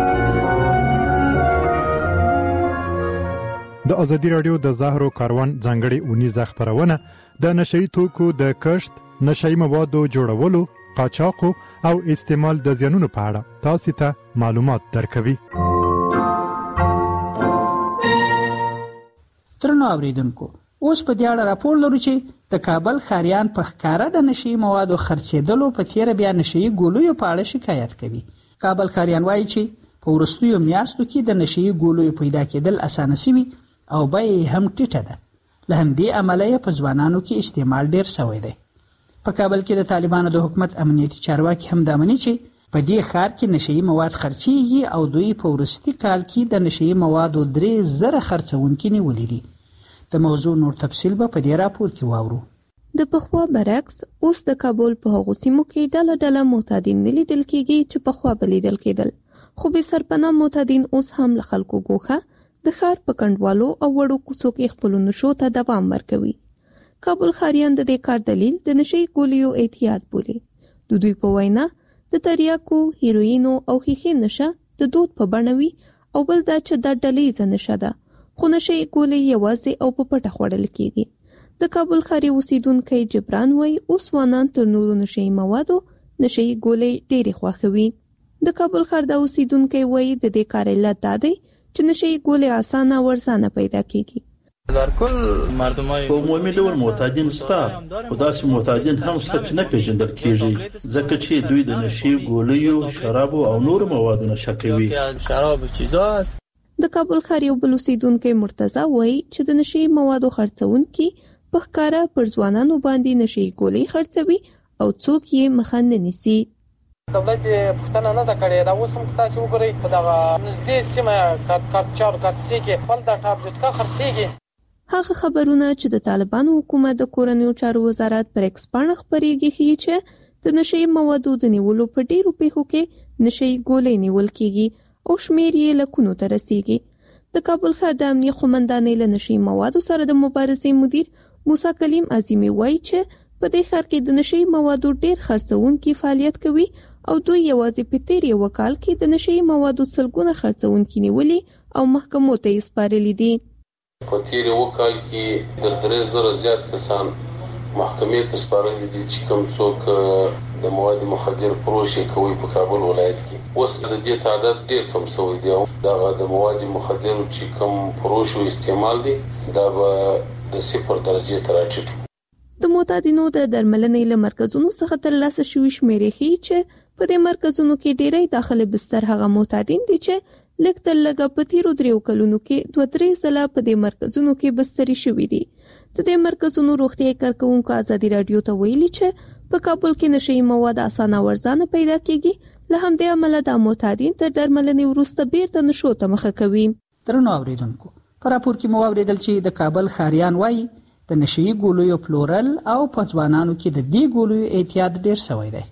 Speaker 16: د ازادي رادیو د زهرو کاروان ځانګړي اونیزه خبرونه د نشئی توکو د کښت، نشئی موادو جوړولو، قاچاقو او استعمال د زیانونو په اړه تاسو ته معلومات درکوي.
Speaker 7: ترنو اوریدونکو اوس په دې اړه راپور لرو چې د کابل خاریان په ښکارا د نشئی موادو خرڅېدلو په تیر بیا نشئی ګولویو په اړه شکایت کوي. کابل خاریان وایي چې په ورستیو میاشتو کې د نشئی ګولویو پیدا کېدل اسانه شوي او بیه هم ټیټه ده. له همدې امله په ځوانانو کې استعمال ډیر شوی دی. په کابل کې د طالبانو د حکومت امنیتي چارواکي هم د امني چې په دې ښار کې نشئی مواد خرڅېږي او دوی په ورستي کال کې د نشئی موادو درې زره خرڅونکي نیولي دي. د موضوع نور تفصیل به په دې راپور کې واورو.
Speaker 5: د پخوا برعکس اوس د کابل په هغو سیمو کې ډله ډله معتادین نه لیدل کېږي چې پخوا به لیدل کېدل، خو بې سرپناه معتادین اوس هم له خلکو ګوښه د ښار په کنډوالو او وړو کوڅو کې خپلو نشو ته دوام ورکوي. کابل خاریان د دې کار دلیل د نشئی ګولیو اعتیاد بولي. د دوی په وینا د تریاکو، هیروینو او ښیښې نشه د دود په بڼه وي
Speaker 1: او بل دا چې د ډلې نشه ده، خو نشي ګولې یوازې او په پټه خوړل کیږي. د کابل ښاري اوسیدونکو جبران وای اوس وانان تر نورو نشي موادو نشي ګولې ډېری خوښوي. د کابل ښار د اوسیدونکو وای د دې کار علت دا دی چې نشي ګولې اسانه ورسانه پیدا کیږي.
Speaker 10: در کل مردمای په عمومي ډول معتادین ستا خو داسې معتادین هم ستا چې نه پیژندل کیږي ځکه چې دوی د نشي ګولیو، شرابو او نورو موادو نشه کوي.
Speaker 1: شراب چیزاست. د کابل ښار یو بل اوسیدونکی مرتضی وای چې د نشي موادو خرڅونکي په ښکارا پر ځوانانو باندې نشي ګولې خرڅوي او څوک یې مخه نه نیسي.
Speaker 12: دولت پښتنه نه دا کړې دا اوس هم تاسو وګورئ په دغه نږدې سیمه کارچار کارتسي کې بل دا ټابلټ کا خرڅيږي.
Speaker 1: هغه خبرونه چې د طالبانو حکومت د کورنیو چارو وزارت پر ایکس باندې خبرېږي ښیي چې د نشي موادو د نیولو په ډیرو پیښو کې نشي ګولې نیول کیږي او شمیر یې لکونو ته رسیږي. د کابل ښار د امنیت قومندانۍ له نشي موادو سره د مبارزې مدیر موسی کلیم عظیمی وایي چې په دې ښار کې د نشي موادو ډیر خرڅونکي فعالیت کوي او دوی یوازې په تیر یو کال کې د نشي موادو سلګونه خرڅونکي نیولي او محکمو ته یې سپارلي دي.
Speaker 2: په تیر یو کال کې د درې زره زیات کسان محکمې ته سپارلي دي چې کوم څوک د مواد مخدر فروشي کوي په کابل ولایت کې. اوس د دې تعداد ډیر کم شوی دی او دا د مواد مخدر چې کوم فروش او استعمال دي دا به د صفر درجه ته راټیټ.
Speaker 1: د معتادینو د درملنې له مرکزونو څخه ترلاسه شوي شمیرې ښیي چې په دې مرکزونو کې ډیری داخله بستر هغه معتادین دي چې لږ تر لږه په تیرو دریو کلونو کې دوه درې ځله په دې مرکزونو کې بستري شوي دي. د دې مرکزونو روغتیايي کارکوونکو ازادي راډیو ته ویلي چې په کابل کې نشي مواد اسانه ورزانه پیدا کیږي، له همدې امله د معتادین تر درملنې وروسته بیرته نشو ته مخه کوي.
Speaker 7: درنو اوریدونکو، په راپور کې مو اوریدل چې د کابل ښاریان وایي د نشي ګولیو پلورل او په ځوانانو کې د دې ګولیو اعتیاد ډیر شوی دی.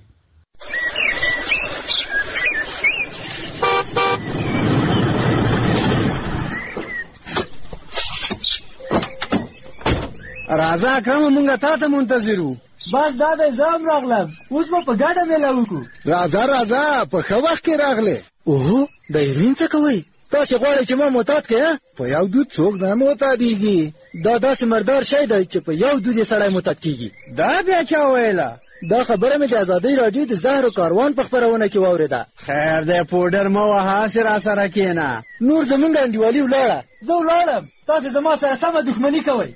Speaker 22: راځه اکرم مونږه تا ته منتظر وو.
Speaker 23: بس دا د ځام راغلم، اوس به په ګډه میله وکړو.
Speaker 14: راځه راځه په ښه وخت کې راغلې.
Speaker 23: اوهو د هیروین څه کوئ؟ تاسې غواړئ چې ما معتاد کړې؟
Speaker 14: په یو دود څوک نه معتادېږي.
Speaker 23: دا داسې مردار شی دی چې په یو دود یې سړی معتاد کېږي. دا بیا چا ویله؟ دا خبره مې د ازادۍ راډیو د زهرو کاروان په خپرونه کې واورېده.
Speaker 22: خیر دی پوډر مه وهه، هسې راسره کښېنه.
Speaker 23: نور زموږ انډیوالي ولاړه، زه ولاړم، تاسې زما سره سمه دښمني کوئ.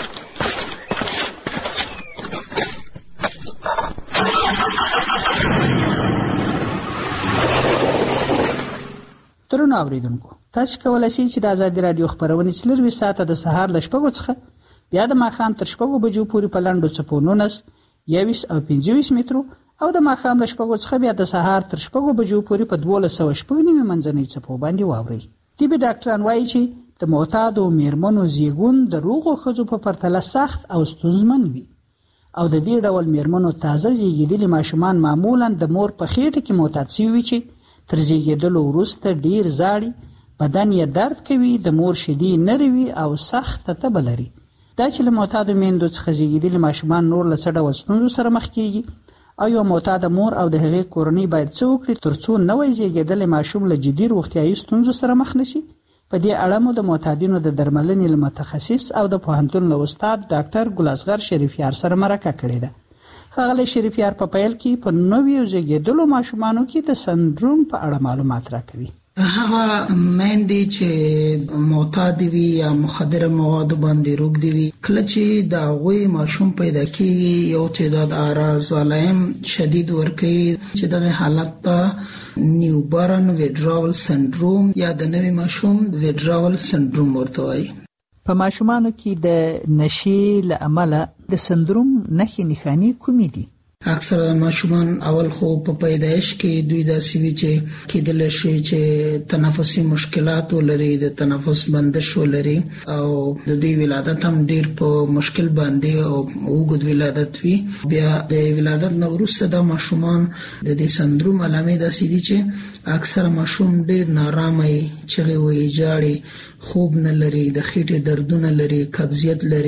Speaker 7: درنو اوریدونکو، تاسو کولای شئ چې د ازادي راډیو خبرونه څلور ساعته د سهار ل شپږو څخه بیا د ماښام تر شپږو بجو پورې په لاندو چپو نونس یویس او پنځویس مترو او د ماښام ل شپږو څخه بیا د سهار تر شپږو بجو پورې په دولس سوه شپږ نیمې منځنۍ چپو باندې واورئ. طبي ډاکټران وایي چې د معتادو میرمنو زیږون د روغو ښځو په پرتله سخت او ستونزمن وي او د دې ډول میرمنو تازه زیږیدلي ماشومان معمولا د مور په خېټه کې معتاد شوي وي چې تر زیږیدلو وروسته ډیر زاړي، بدن یې درد کوي، د مور شیدې نری وي او سخت تبه لري. دا چې له معتادو میندو څخه زیږیدلي ماشومان نور له څه ډول ستونزو سره مخ کیږي او یو معتاده مور او د هغې کورنۍ باید څه وکړي ترڅو نوی زیږیدلی ماشوم له جدي روغتیایي ستونزو سره مخ نشي. په دې اړه مو د معتادینو د درملنې له متخصص او د پوهنتون له استاد ډاکټر ګلازغر شریفیار سره مرکه کړې ده. ښاغلی شریفیار په پیل کې په نویو زیږیدلو ماشومانو کې د سندروم په اړه معلومات راکوي.
Speaker 13: هغه میندې چې معتاد وي یا مخدره موادو باندې روږدي وي، کله چې د هغوی ماشوم پیدا کېږي یو تعداد اعراض علایم شدید ورکوي چې دغه حالت ته نیوبارن ویډراول سندروم یا د نوي ماشوم ویډراول سندروم ورته وایي.
Speaker 7: په ماشومانو کې د نشي له امله د سندروم نښې نښانې کومې دي؟
Speaker 13: اکثره ماشومان اول خو په پیدایش کې دوی داسې وي چې کېدلی شي چې تنفسي مشکلات ولري، د تنفس بندش ولري او د دوی ولادت هم ډیر په مشکل باندې او اوږد ولادت وي. بیا د ولادت نه وروسته د ماشومان د دې سندروم علامې داسې دي چې اکثره ماشوم ډیر نارامه وي، چغې وهي، ژاړي، خوب نه لري، د خېټې دردونه لري، قبضیت لري،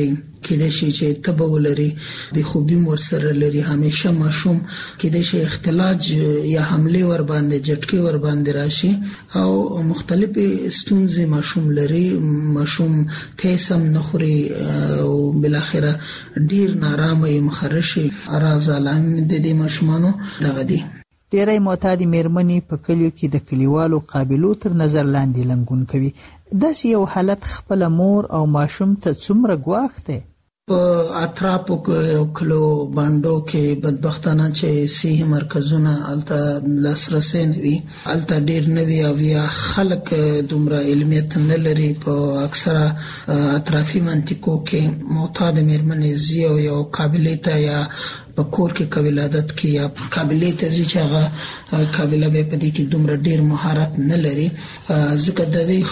Speaker 13: کېدای شي چې تبه ولري، د خوبي مور سره لري، همیشه ماشوم کېدای شي اختلاج یا حمله ور باندې جټکي ور باندې راشي او مختلفې ستونزې ماشوم لري. ماشوم تیسم نخوري او بل اخره ډیر نارامه مخرشي اراز علام د دې ماشومانو دغه دي.
Speaker 7: ډیری معتاد میرمنې په کلیو کې د کلیوالو قابلو تر نظر لاندې لنګون کوي. داسې یو حالت خپل مور او ماشوم ته څومره ګواښ دی؟
Speaker 13: په اطرافو کې کلو باندو کې بدبختانه چې صحي مرکزونه الته لاسرسي نه وي، الته ډیر نه وي او یا خلک دومره علمیت نه لري. په اکثره اطرافي منطقو کې معتاد میرمنې زیو یو قابلیت یا په کور کې قابلیت کې یا قابلیت چې هغه قابلیت به پدې کې دومره ډیر مهارت نه لري، ځکه د دې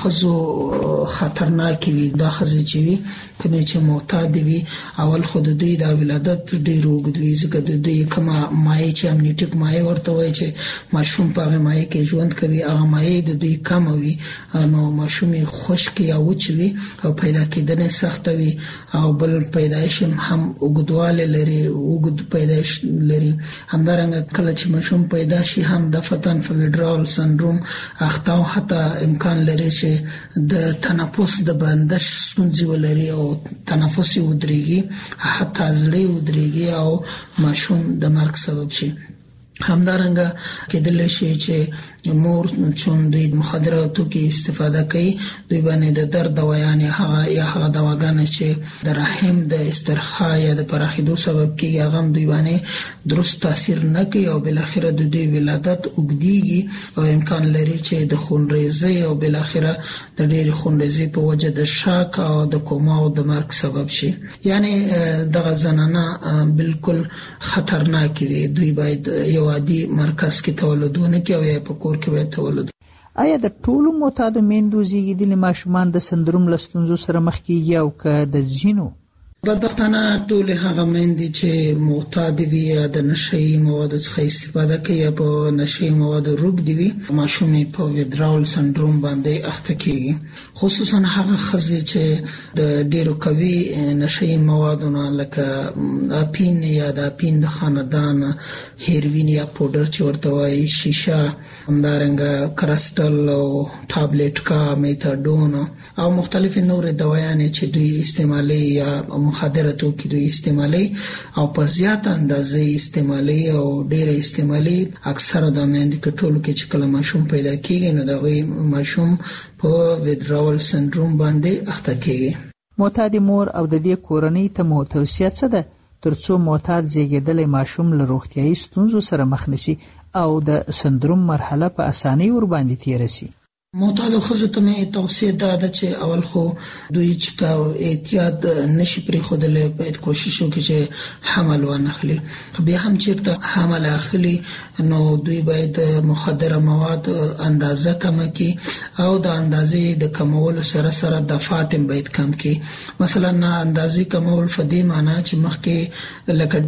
Speaker 13: خزو خطرناک وي. دا خزې چې وي کومې چې معتاد وي اول خود دوی د ولادت ډیر وګدوي، ځکه د دوی کومه مایع چې امنیټیک مایع ورته وایي چې ماشوم په هغه مایع کې ژوند کوي، هغه مایع د دوی کم وي نو ماشوم خشک یا وچ وي او پیدا کېدنه سخت وي او بل پیدایش هم وګدواله لري، وګد پیدائش لري. همدارنګه کله چې ماشوم پیدا شي هم د فتن فیډرال سندروم اخته حتی امکان لري چې د تنفس د بندش ستونزې ولري او تنفس ودرېږي، حتی زړه ودرېږي او ماشوم د مرګ سبب شي. همدارنګه کېدل شي چې مور چون دوی مخدراتو کې استفاده کوي، دوی باندې د درد دوايان هغه یا هغه دواګانې چې د رحم د استرخاء یا د پراخېدو سبب کېږي هغه دوی باندې درست تاثیر نه کوي او بل اخره د دوی ولادت وګديږي او امکان لري چې د خونریزي او بل اخره د ډېر خونریزي په وجه د شاک او د کوما او د مرګ سبب شي. یعنی دغه زنانه بالکل خطرناک وي. دوی باید یو عادي مرکز کې تولدونه کوي او یا په کور کې باید تولد.
Speaker 7: آیا د ټولو معتادو میندو زیږیدلي ماشومان د سندروم له ستونزو سره مخ کیږي او که د ځینو
Speaker 13: بدبختانه ټول هغه مېندې چې معتاد وي یا د نشي موادو څخه استفاده کوي یا په نشي موادو روږدي وي ماشومې په ویدرال سندروم باندې اخته کیږي. خصوصا هغه ښځې چې د ډیرو قوي نشي موادو نه لکه اپین یا د اپین د خاندان، هیروین یا پودر چې ورته وایي، شیشه، همدارنګه کرسټل او ټابلیټ کا میتاډون او مختلف نور دوايان چې دوی استعمالي یا مخدراتو کې دوی استعمالي او په زیات اندازې استعمالي او ډېر استعمالي. اکثره د مېندې کټولو کې چې کله ماشوم پیدا کیږي نو دا ماشوم په ویدرال سندروم باندې اخته کیږي.
Speaker 7: معتاد مور او د دې کورنۍ ته مو توصیه څه ده ترڅو معتاد زیږیدلی ماشوم له روغتیايي ستونزو سره مخ نشي او د سندروم مرحله په اسانۍ ور باندې تیر شي؟
Speaker 13: معتاد ښځو ته مې توصیه دا ده چې اول خو دوی چې احتیاط نشي پرېښودلی باید کوشش وکړي چې حمل وانخلي. بیا هم چېرته حمل اخلي نو دوی باید مخدره مواد اندازه کمه کړي او د اندازې د کمولو سره سره دفعات هم باید کم کړي. مثلا اندازې کمول په دې معنی چې مخکې لکه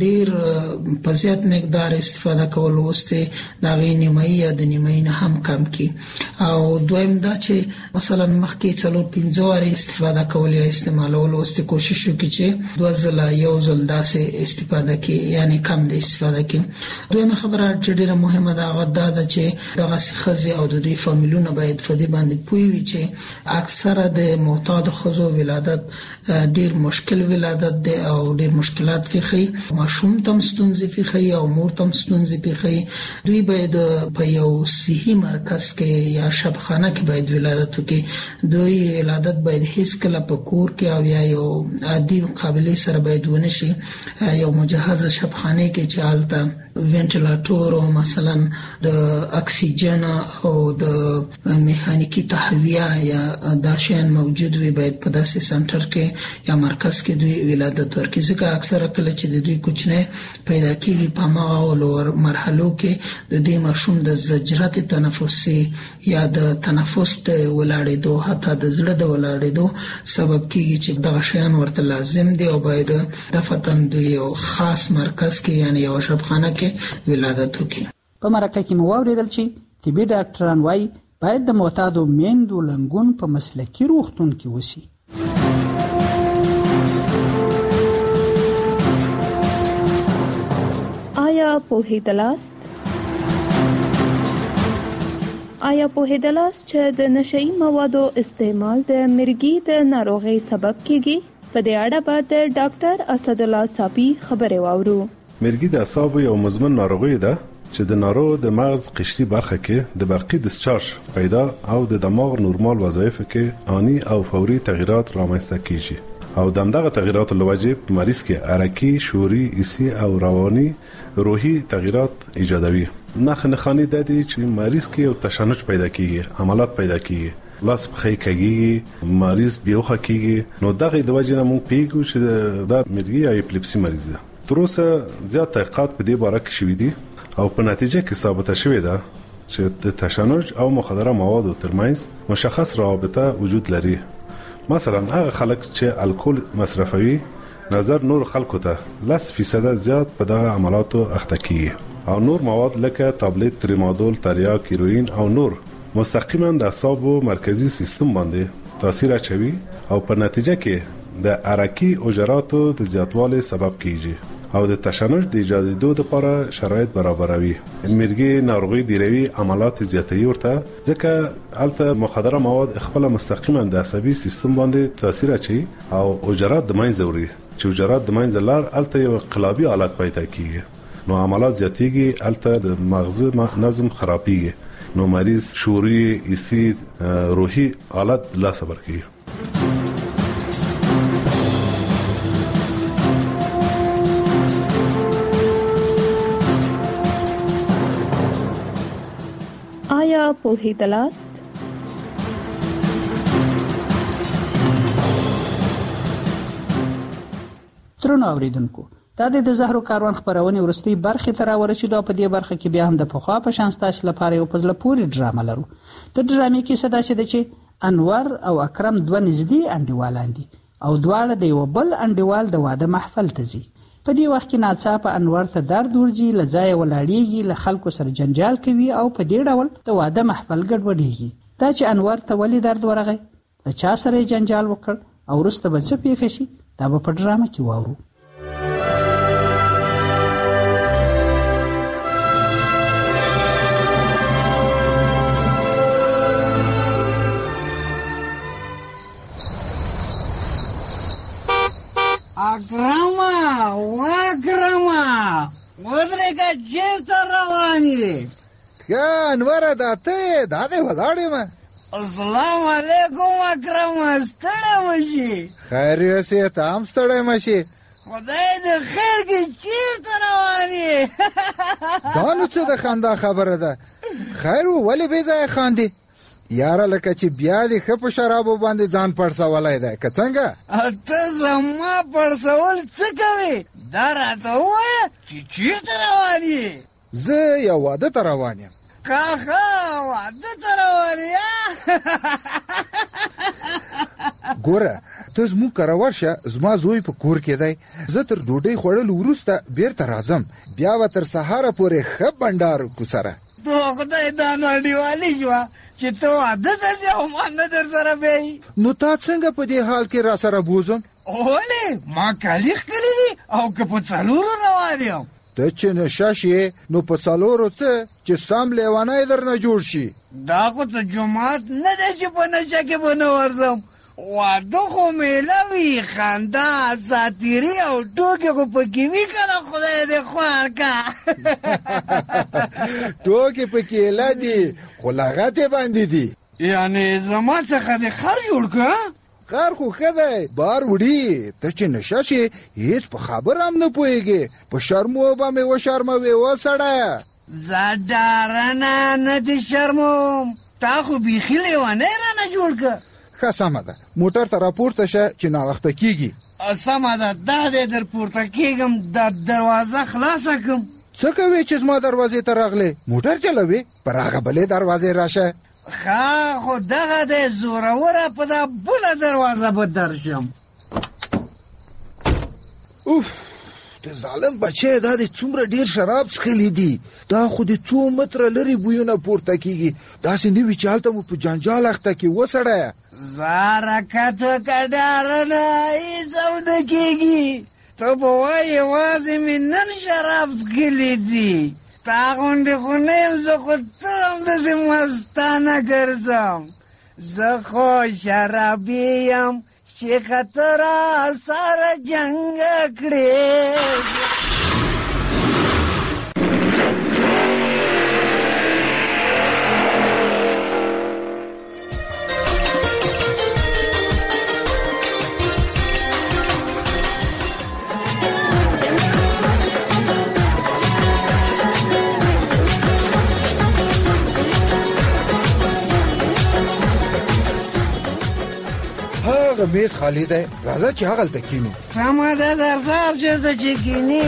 Speaker 13: ډېر په زیات مقدار استفاده کول وسته د هغې نیمایي یا د نیمایي نه هم کم کړي. او دویم دا چې مثلا مخکې څلور پنځه وارې استفاده کول یا استعمالول وسته کوشش وکړي چې دوه ځله یو ځل داسې استفاده کړي، یعنی کم د استفاده کړي. دویمه خبره چې ډېره مهمه ده هغه دا ده چې دغسې ښځې او د دوی فامیلونه باید په دې باندې پوه وي چې اکثره د معتادو ښځو ولادت ډېر مشکل ولادت دی او ډېر مشکلات پیښوي، ماشوم ته هم ستونزې پیښوي او مور ته هم ستونزې پیښوي. دوی باید په یو صحي مرکز کې یا شبخانه کې باید ولادت وکړي. دوی ولادت باید هیڅ کله په کور کې او یا یو عادي قابلیت سره باید ونه شي. یو مجهزه شبخانه کې چې هلته وینټیلاتور او مثلا د اکسیجن او د میخانیکی تهویه یا دا شیان موجود وي، باید په داسې سنټر کې یا مرکز کې دوی ولادت ورکړي. ځکه اکثره کله چې د دوی کوچنی پیدا کېږي په هماغه لوړ مرحلو کې د دوی ماشوم د زجرت تنفسي یا د تنفس د ولاړېدو حتی د زړه د ولاړېدو سبب کېږي چې دغه شیان ورته لازم دي او باید دفتن دوی یو خاص مرکز کې یعنی یو شبخانه کې ولادت وکړي.
Speaker 7: په مرکه کې مو واورېدل چې طبي ډاکټران وايي باید د معتادو میندو لنګون په مسلکي روغتون کې وشي.
Speaker 1: آیا پوهیدلاست؟ آیا پوهیدلاست چې د نشئی موادو استعمال د مرګي د ناروغۍ سبب کیږي؟ په دې اړه به د ډاکټر اسدالله صافي خبرې واورو.
Speaker 3: مرګي د اعصابو یو مزمن ناروغي ده چې د ناروغ د مغز قشري برخه کې د برقي ډسچارج پیدا او د دماغ نورمال وظایف کې آنی او فوري تغیرات رامنځته کیږي او دغه تغیرات لوجه په مریض کې حرکي، شعوري، حسي او رواني روحي تغیرات ایجادوي. نخ نخانی د دې چې مریض کې یو تشنج پیدا کیږي، عملات پیدا کیږي، لاس پخې کېږي، مریض بیوخه کیږي. نو دغه د وجه نه مونږ پیګو چې د مرګي یا اپلیپسي مریض ده. تر اوسه زیات تحقیقات په دې باره کې شوي دي او په نتیجه کې ثابته شوې ده چې د تشنج او مخدره موادو ترمنځ مشخص رابطه وجود لري. مثلا هغه خلک چې الکول مصرفوي نظر نور خلکو ته لس فیصد زیات په دغه عملاتو اخته کیږي او نور مواد لکه تابلت، تریمادول، تریاک، هیروین او نور مستقیما د اعصابو مرکزی سیستم باندې تاثیر اچوي او په نتیجه کې د حرکي حجراتو د زیاتوالي سبب کیږي او د تشنج د ایجادېدو لپاره شرایط برابروي. مرګي ناروغي دیروي عملات زیاتوي ورته ځکه الته مخدره مواد خپل مستقیما د عصبي سیستم باندې تاثیر اچي او حجرات د منځ وري چې حجرات د منځ لار الته یو انقلابي حالت پیدا کیږي. نو عملات زیاتېږي، الته د مغز نظم خرابېږي، نو مریض شعوري، حسي، روحي حالت لا صبر کوي.
Speaker 1: آیا پوهیدلاست؟
Speaker 7: ترنو اوریدونکو، دا د زهرو کاروان خبرونه ورستي برخه تر ورسېدو. په دې برخه کې بیا هم د پخوا په شان ستاسو لپاره یو پزله پوری ډرامه لرو. د ډرامې کې صدا چې د چې انور او اکرم دوه نږدې انډیوالان دي او دواړه د یو بل انډیوال د واده محفل ته ځي. په دې وخت کې ناڅاپه انور ته درد ورځي، لځای ولاړیږي، له خلکو سره جنجال کوي او په دې ډول د واده محفل ګډوډیږي. دا چې انور ته ولې درد ورغی، د چا سره جنجال وکړ او وروسته به څه پیښ شي، دا به په ډرامه کې واورو.
Speaker 15: اکرما و اکرما ودرګه چیرته روانې؟
Speaker 14: یا انور دا ته دا دې ولاړې ما.
Speaker 15: السلام علیکم اکرما، ستړی مشي؟
Speaker 14: خیر یې ته هم ستړی مشي.
Speaker 15: خدای دې خیر کې چیرته روانې؟
Speaker 14: دا نو څه د خندا خبره ده؟ خیر ولې بې ځایه خاندې؟ یاره لکه چې بیا دې ښه په شرابو باندې ځان پړسولی دی که څنګه؟
Speaker 15: ته زما پړسول څه کوې؟ دا راته ووایه چې چېرته روان یې؟
Speaker 14: زه یو واده ته روان یم.
Speaker 15: کاښه واده ته روان یې؟
Speaker 14: ګوره ته زموږ کره ورشه، زما زوی په کور کې دی. زه تر ډوډۍ خوړلو وروسته بیرته راځم، بیا به تر سهاره پورې ښه بنډار وکړو سره.
Speaker 15: په خدای دا نړیوالي شوه چې ته واده ته ځې او ما نه در سره بیایي.
Speaker 14: نو تا څنګه په دې حال کې را سره بوزم؟
Speaker 15: ولې ما کالي ښکلي دي او که په څلورو روان یم.
Speaker 14: ته چې نشه شې نو په څلورو څه چې سم لیونی درنه جوړ شي.
Speaker 15: دا خو ته جومات نه دی چې په نشه کې به نه ورځم. واده خو میله وي، خندا، ساتیري او ټوکې خو پکې وي که نه؟ خدای دې خوار که.
Speaker 14: ټوکې پکې ایله دي خو لغت یې باندې دي.
Speaker 15: یعنې زما څخه دې خر جوړ که؟
Speaker 14: خر خو ښه دی، بار وړي. ته چې نشه شې هېڅ په خبره هم نه پوهېږې، په شرمو به مې وشرموې. و سړیه
Speaker 15: زه ډارنه نه دې شرموم، تا خو بیخي لیونی رانه جوړ که.
Speaker 14: ښه سمه ده، موټر ته راپورته شه چې ناوخته کېږي.
Speaker 15: سمه ده، دا دی در پورته کېږم، دا دروازه خلاصه کړم.
Speaker 14: څه کوې چې زما دروازې ته راغلې؟ موټر چلوې؟ پر هغه بلې دروازې راشه.
Speaker 15: ښه خو دغه دی زوروره، په دا بله دروازه به درشم.
Speaker 14: اوف ته ظالم بچی، دا دې څومره ډېر شراب څښلي دي. دا خو دې څو متره لرې بویونه پورته کېږي. داسې نه وي چې هلته مو په جنجال اخته کړي. وسړیه
Speaker 15: زه حرکت وکړه ډارنه، هېڅ هم نه کېږي. ته به وایې یوازې مې نن شراب څښلي دي، تا غوندې خو نه یم، زه خو تل همداسې مستانه ګرځم. زه خو شرابي یم چې خطر سره جنګ کړې.
Speaker 14: میز خالی دی، راځه چې هغلته کینو.
Speaker 15: سمه ده درځه چېرته چې کینې.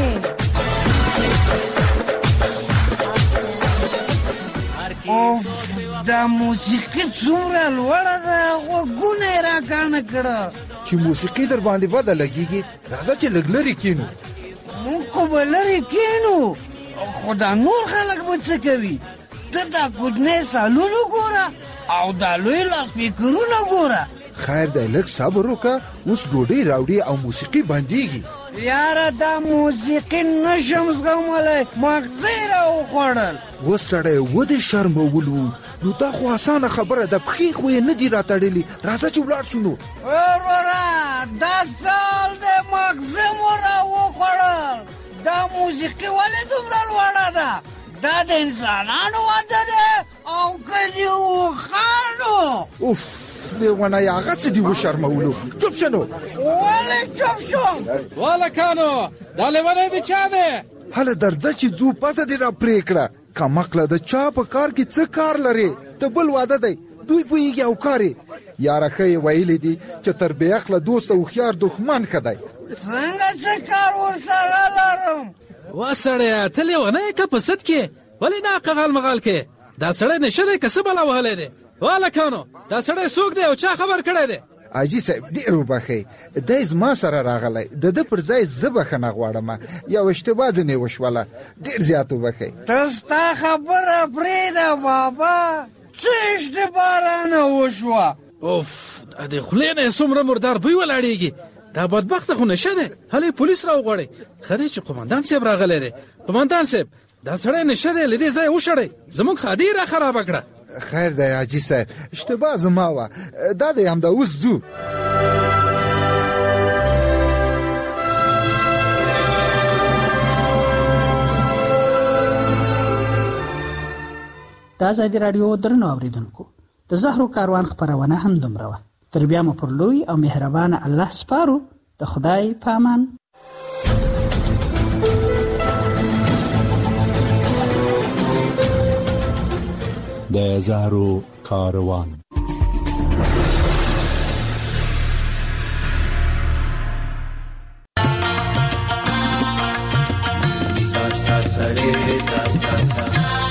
Speaker 15: اوف دا موسیقي څومره لوړه ده، غوږونه یې راکاڼه کړه.
Speaker 14: چې موسیقي در باندې بده لګېږي، راځه چې لږ لرې کینو.
Speaker 15: موږ خو به لرې کینو، خو دا نور خلک به څه کوي؟ ته دا کوچنی سالون وګوره او دا لوی لاسپیکرونه ګوره.
Speaker 14: خیر دی لږ صبر وکړه، اوس ډوډۍ راوړي او موسیقي بندېږي.
Speaker 15: یاره دا موسیقي نشم زغملی، مغزه یې راوخوړل.
Speaker 14: اوس سړی ودې شرمولو، نو دا خو اسانه خبره ده، پښې خو یې نه دي راتړلي. راځه چې ولاړ شو. نو
Speaker 15: وروره دا سال دی مغزه مو راوخوړل. دا موسیقي ولې دومره لوړه ده؟ دا د انسانانو واده ده او که د اوښانو.
Speaker 14: اوف لیونه یا هغه څه دي وشرمولو. چوپ شه نو.
Speaker 15: ولې چوپ شم؟
Speaker 4: والکانو دا لیونی د چا دی؟
Speaker 14: هله درځه چې ځو، پسه دې را پرې کړه. کمقله د چا په کار کې څه کار لرې؟ ته بل واده دی، دوی پوهېږي او کار یې. یاره ښه یې ویلي دي چې تر بې عقله دوست او هوښیار دښمن ښه دی.
Speaker 15: څنګه څه کار ورسره لرم؟
Speaker 4: وا سړیه ته لیونی یې که په سد کې؟ ولې نه قغال مغال کې؟ دا سړی نشه دی که څه بلا وهلی دی؟ والکانو دا سړی څوک دی او چا خبر کړی دی؟
Speaker 14: حاجي صاحب ډېر وبښئ، دی زما سره راغلی، د ده پر ځای زه بښنه غواړم. یو اشتباه ځینې وشوله، ډېر زیات وبښئ.
Speaker 15: ته ستا خبره پرېږده بابا، څه اشتباه رانه وشوه؟
Speaker 4: اوف د خولې نه یې څومره مردار بوی ولاړېږي. دا بدبخته خو نشه دی، هلې پولیس راوغواړئ. ښه دی چې قمندان صاحب راغلی دی. قمندان صاحب دا سړی نشه دی، له دې ځایه وشړئ، زموږ خادي یې را خرابه کړه.
Speaker 14: خیر دی حاجي صاحب، اشتباه زما وه، دا دی همدا اوس ځو.
Speaker 7: د ازادي راډیو درنو اوریدونکو، د زهرو کاروان خپرونه هم دومره وه. تر بیا مو پر لوی او مهربانه الله سپارو. د خدای په امان.
Speaker 6: د زهرو کاروان.
Speaker 11: سا سا سا رے سا سا سا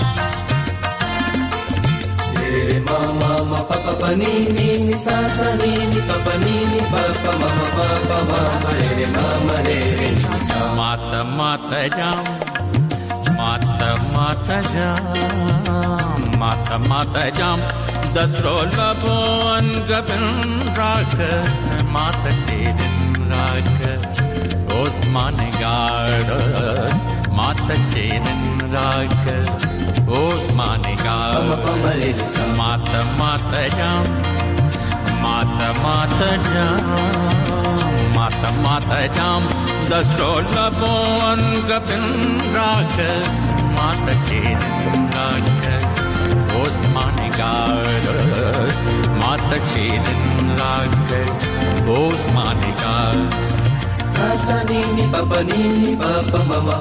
Speaker 11: رے ما ما ما پا پا پا نی نی نی سا سا نی نی پا پا نی نی پا پا ما ما پا پا ما رے ما ما رے رے نی سا.
Speaker 24: ماتا ماتا جام ماتا ماتا جام ماتا ماتا جام دسرو لبون گبن راک ماتا شیرن راک عثمان گارد ماتا شیرن راک عثمان گارد ماتا ماتا جام ماتا ماتا جام ماتا ماتا جام دسرو لبون گبن راک ماتا شیرن راک عثمان گارد ماتا شیرن راک عثمان گارد.
Speaker 11: سا نی نی پا پا نی نی پا پا ماما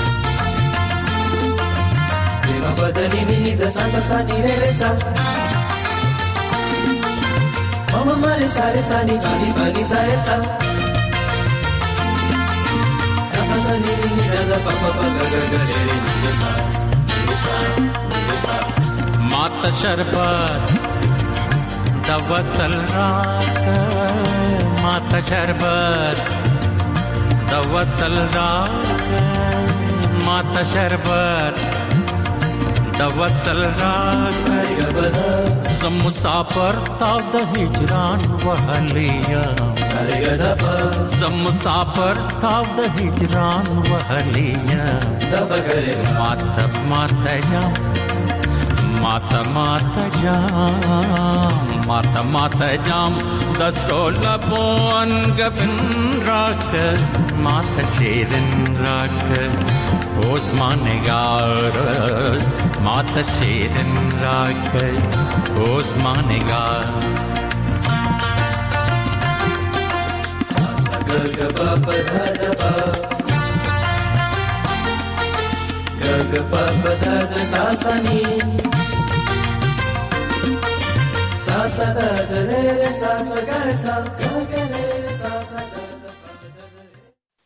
Speaker 11: نی پا پا دا نی نی نی دا سا سا سا نی رے رے سا ماما ما رے سا رے سا نی پا نی پا نی سا رے سا سا سا سا نی نی نی دا دا پا پا پا گا گا گا رے رے نی دا سا نی سا نی سا.
Speaker 24: ماتا شربت دا وصل راک ماتا شربت دا وصل راک ماتا شربت دا وصل راک زم مسافر تا دا هجران وحلیا زم مسافر تاو د هجران وهلیا ماته ماته جام ماته ماته جام ماته ماته جام دستول بون گبن راک ماته شیرن راک اوسمانگار ماته شیرن راک اوسمانگار
Speaker 11: Ga pa pa da da pa Ga ga pa pa da da sa sa ni Sa sa da da re re sa sa ga re sa Ga ga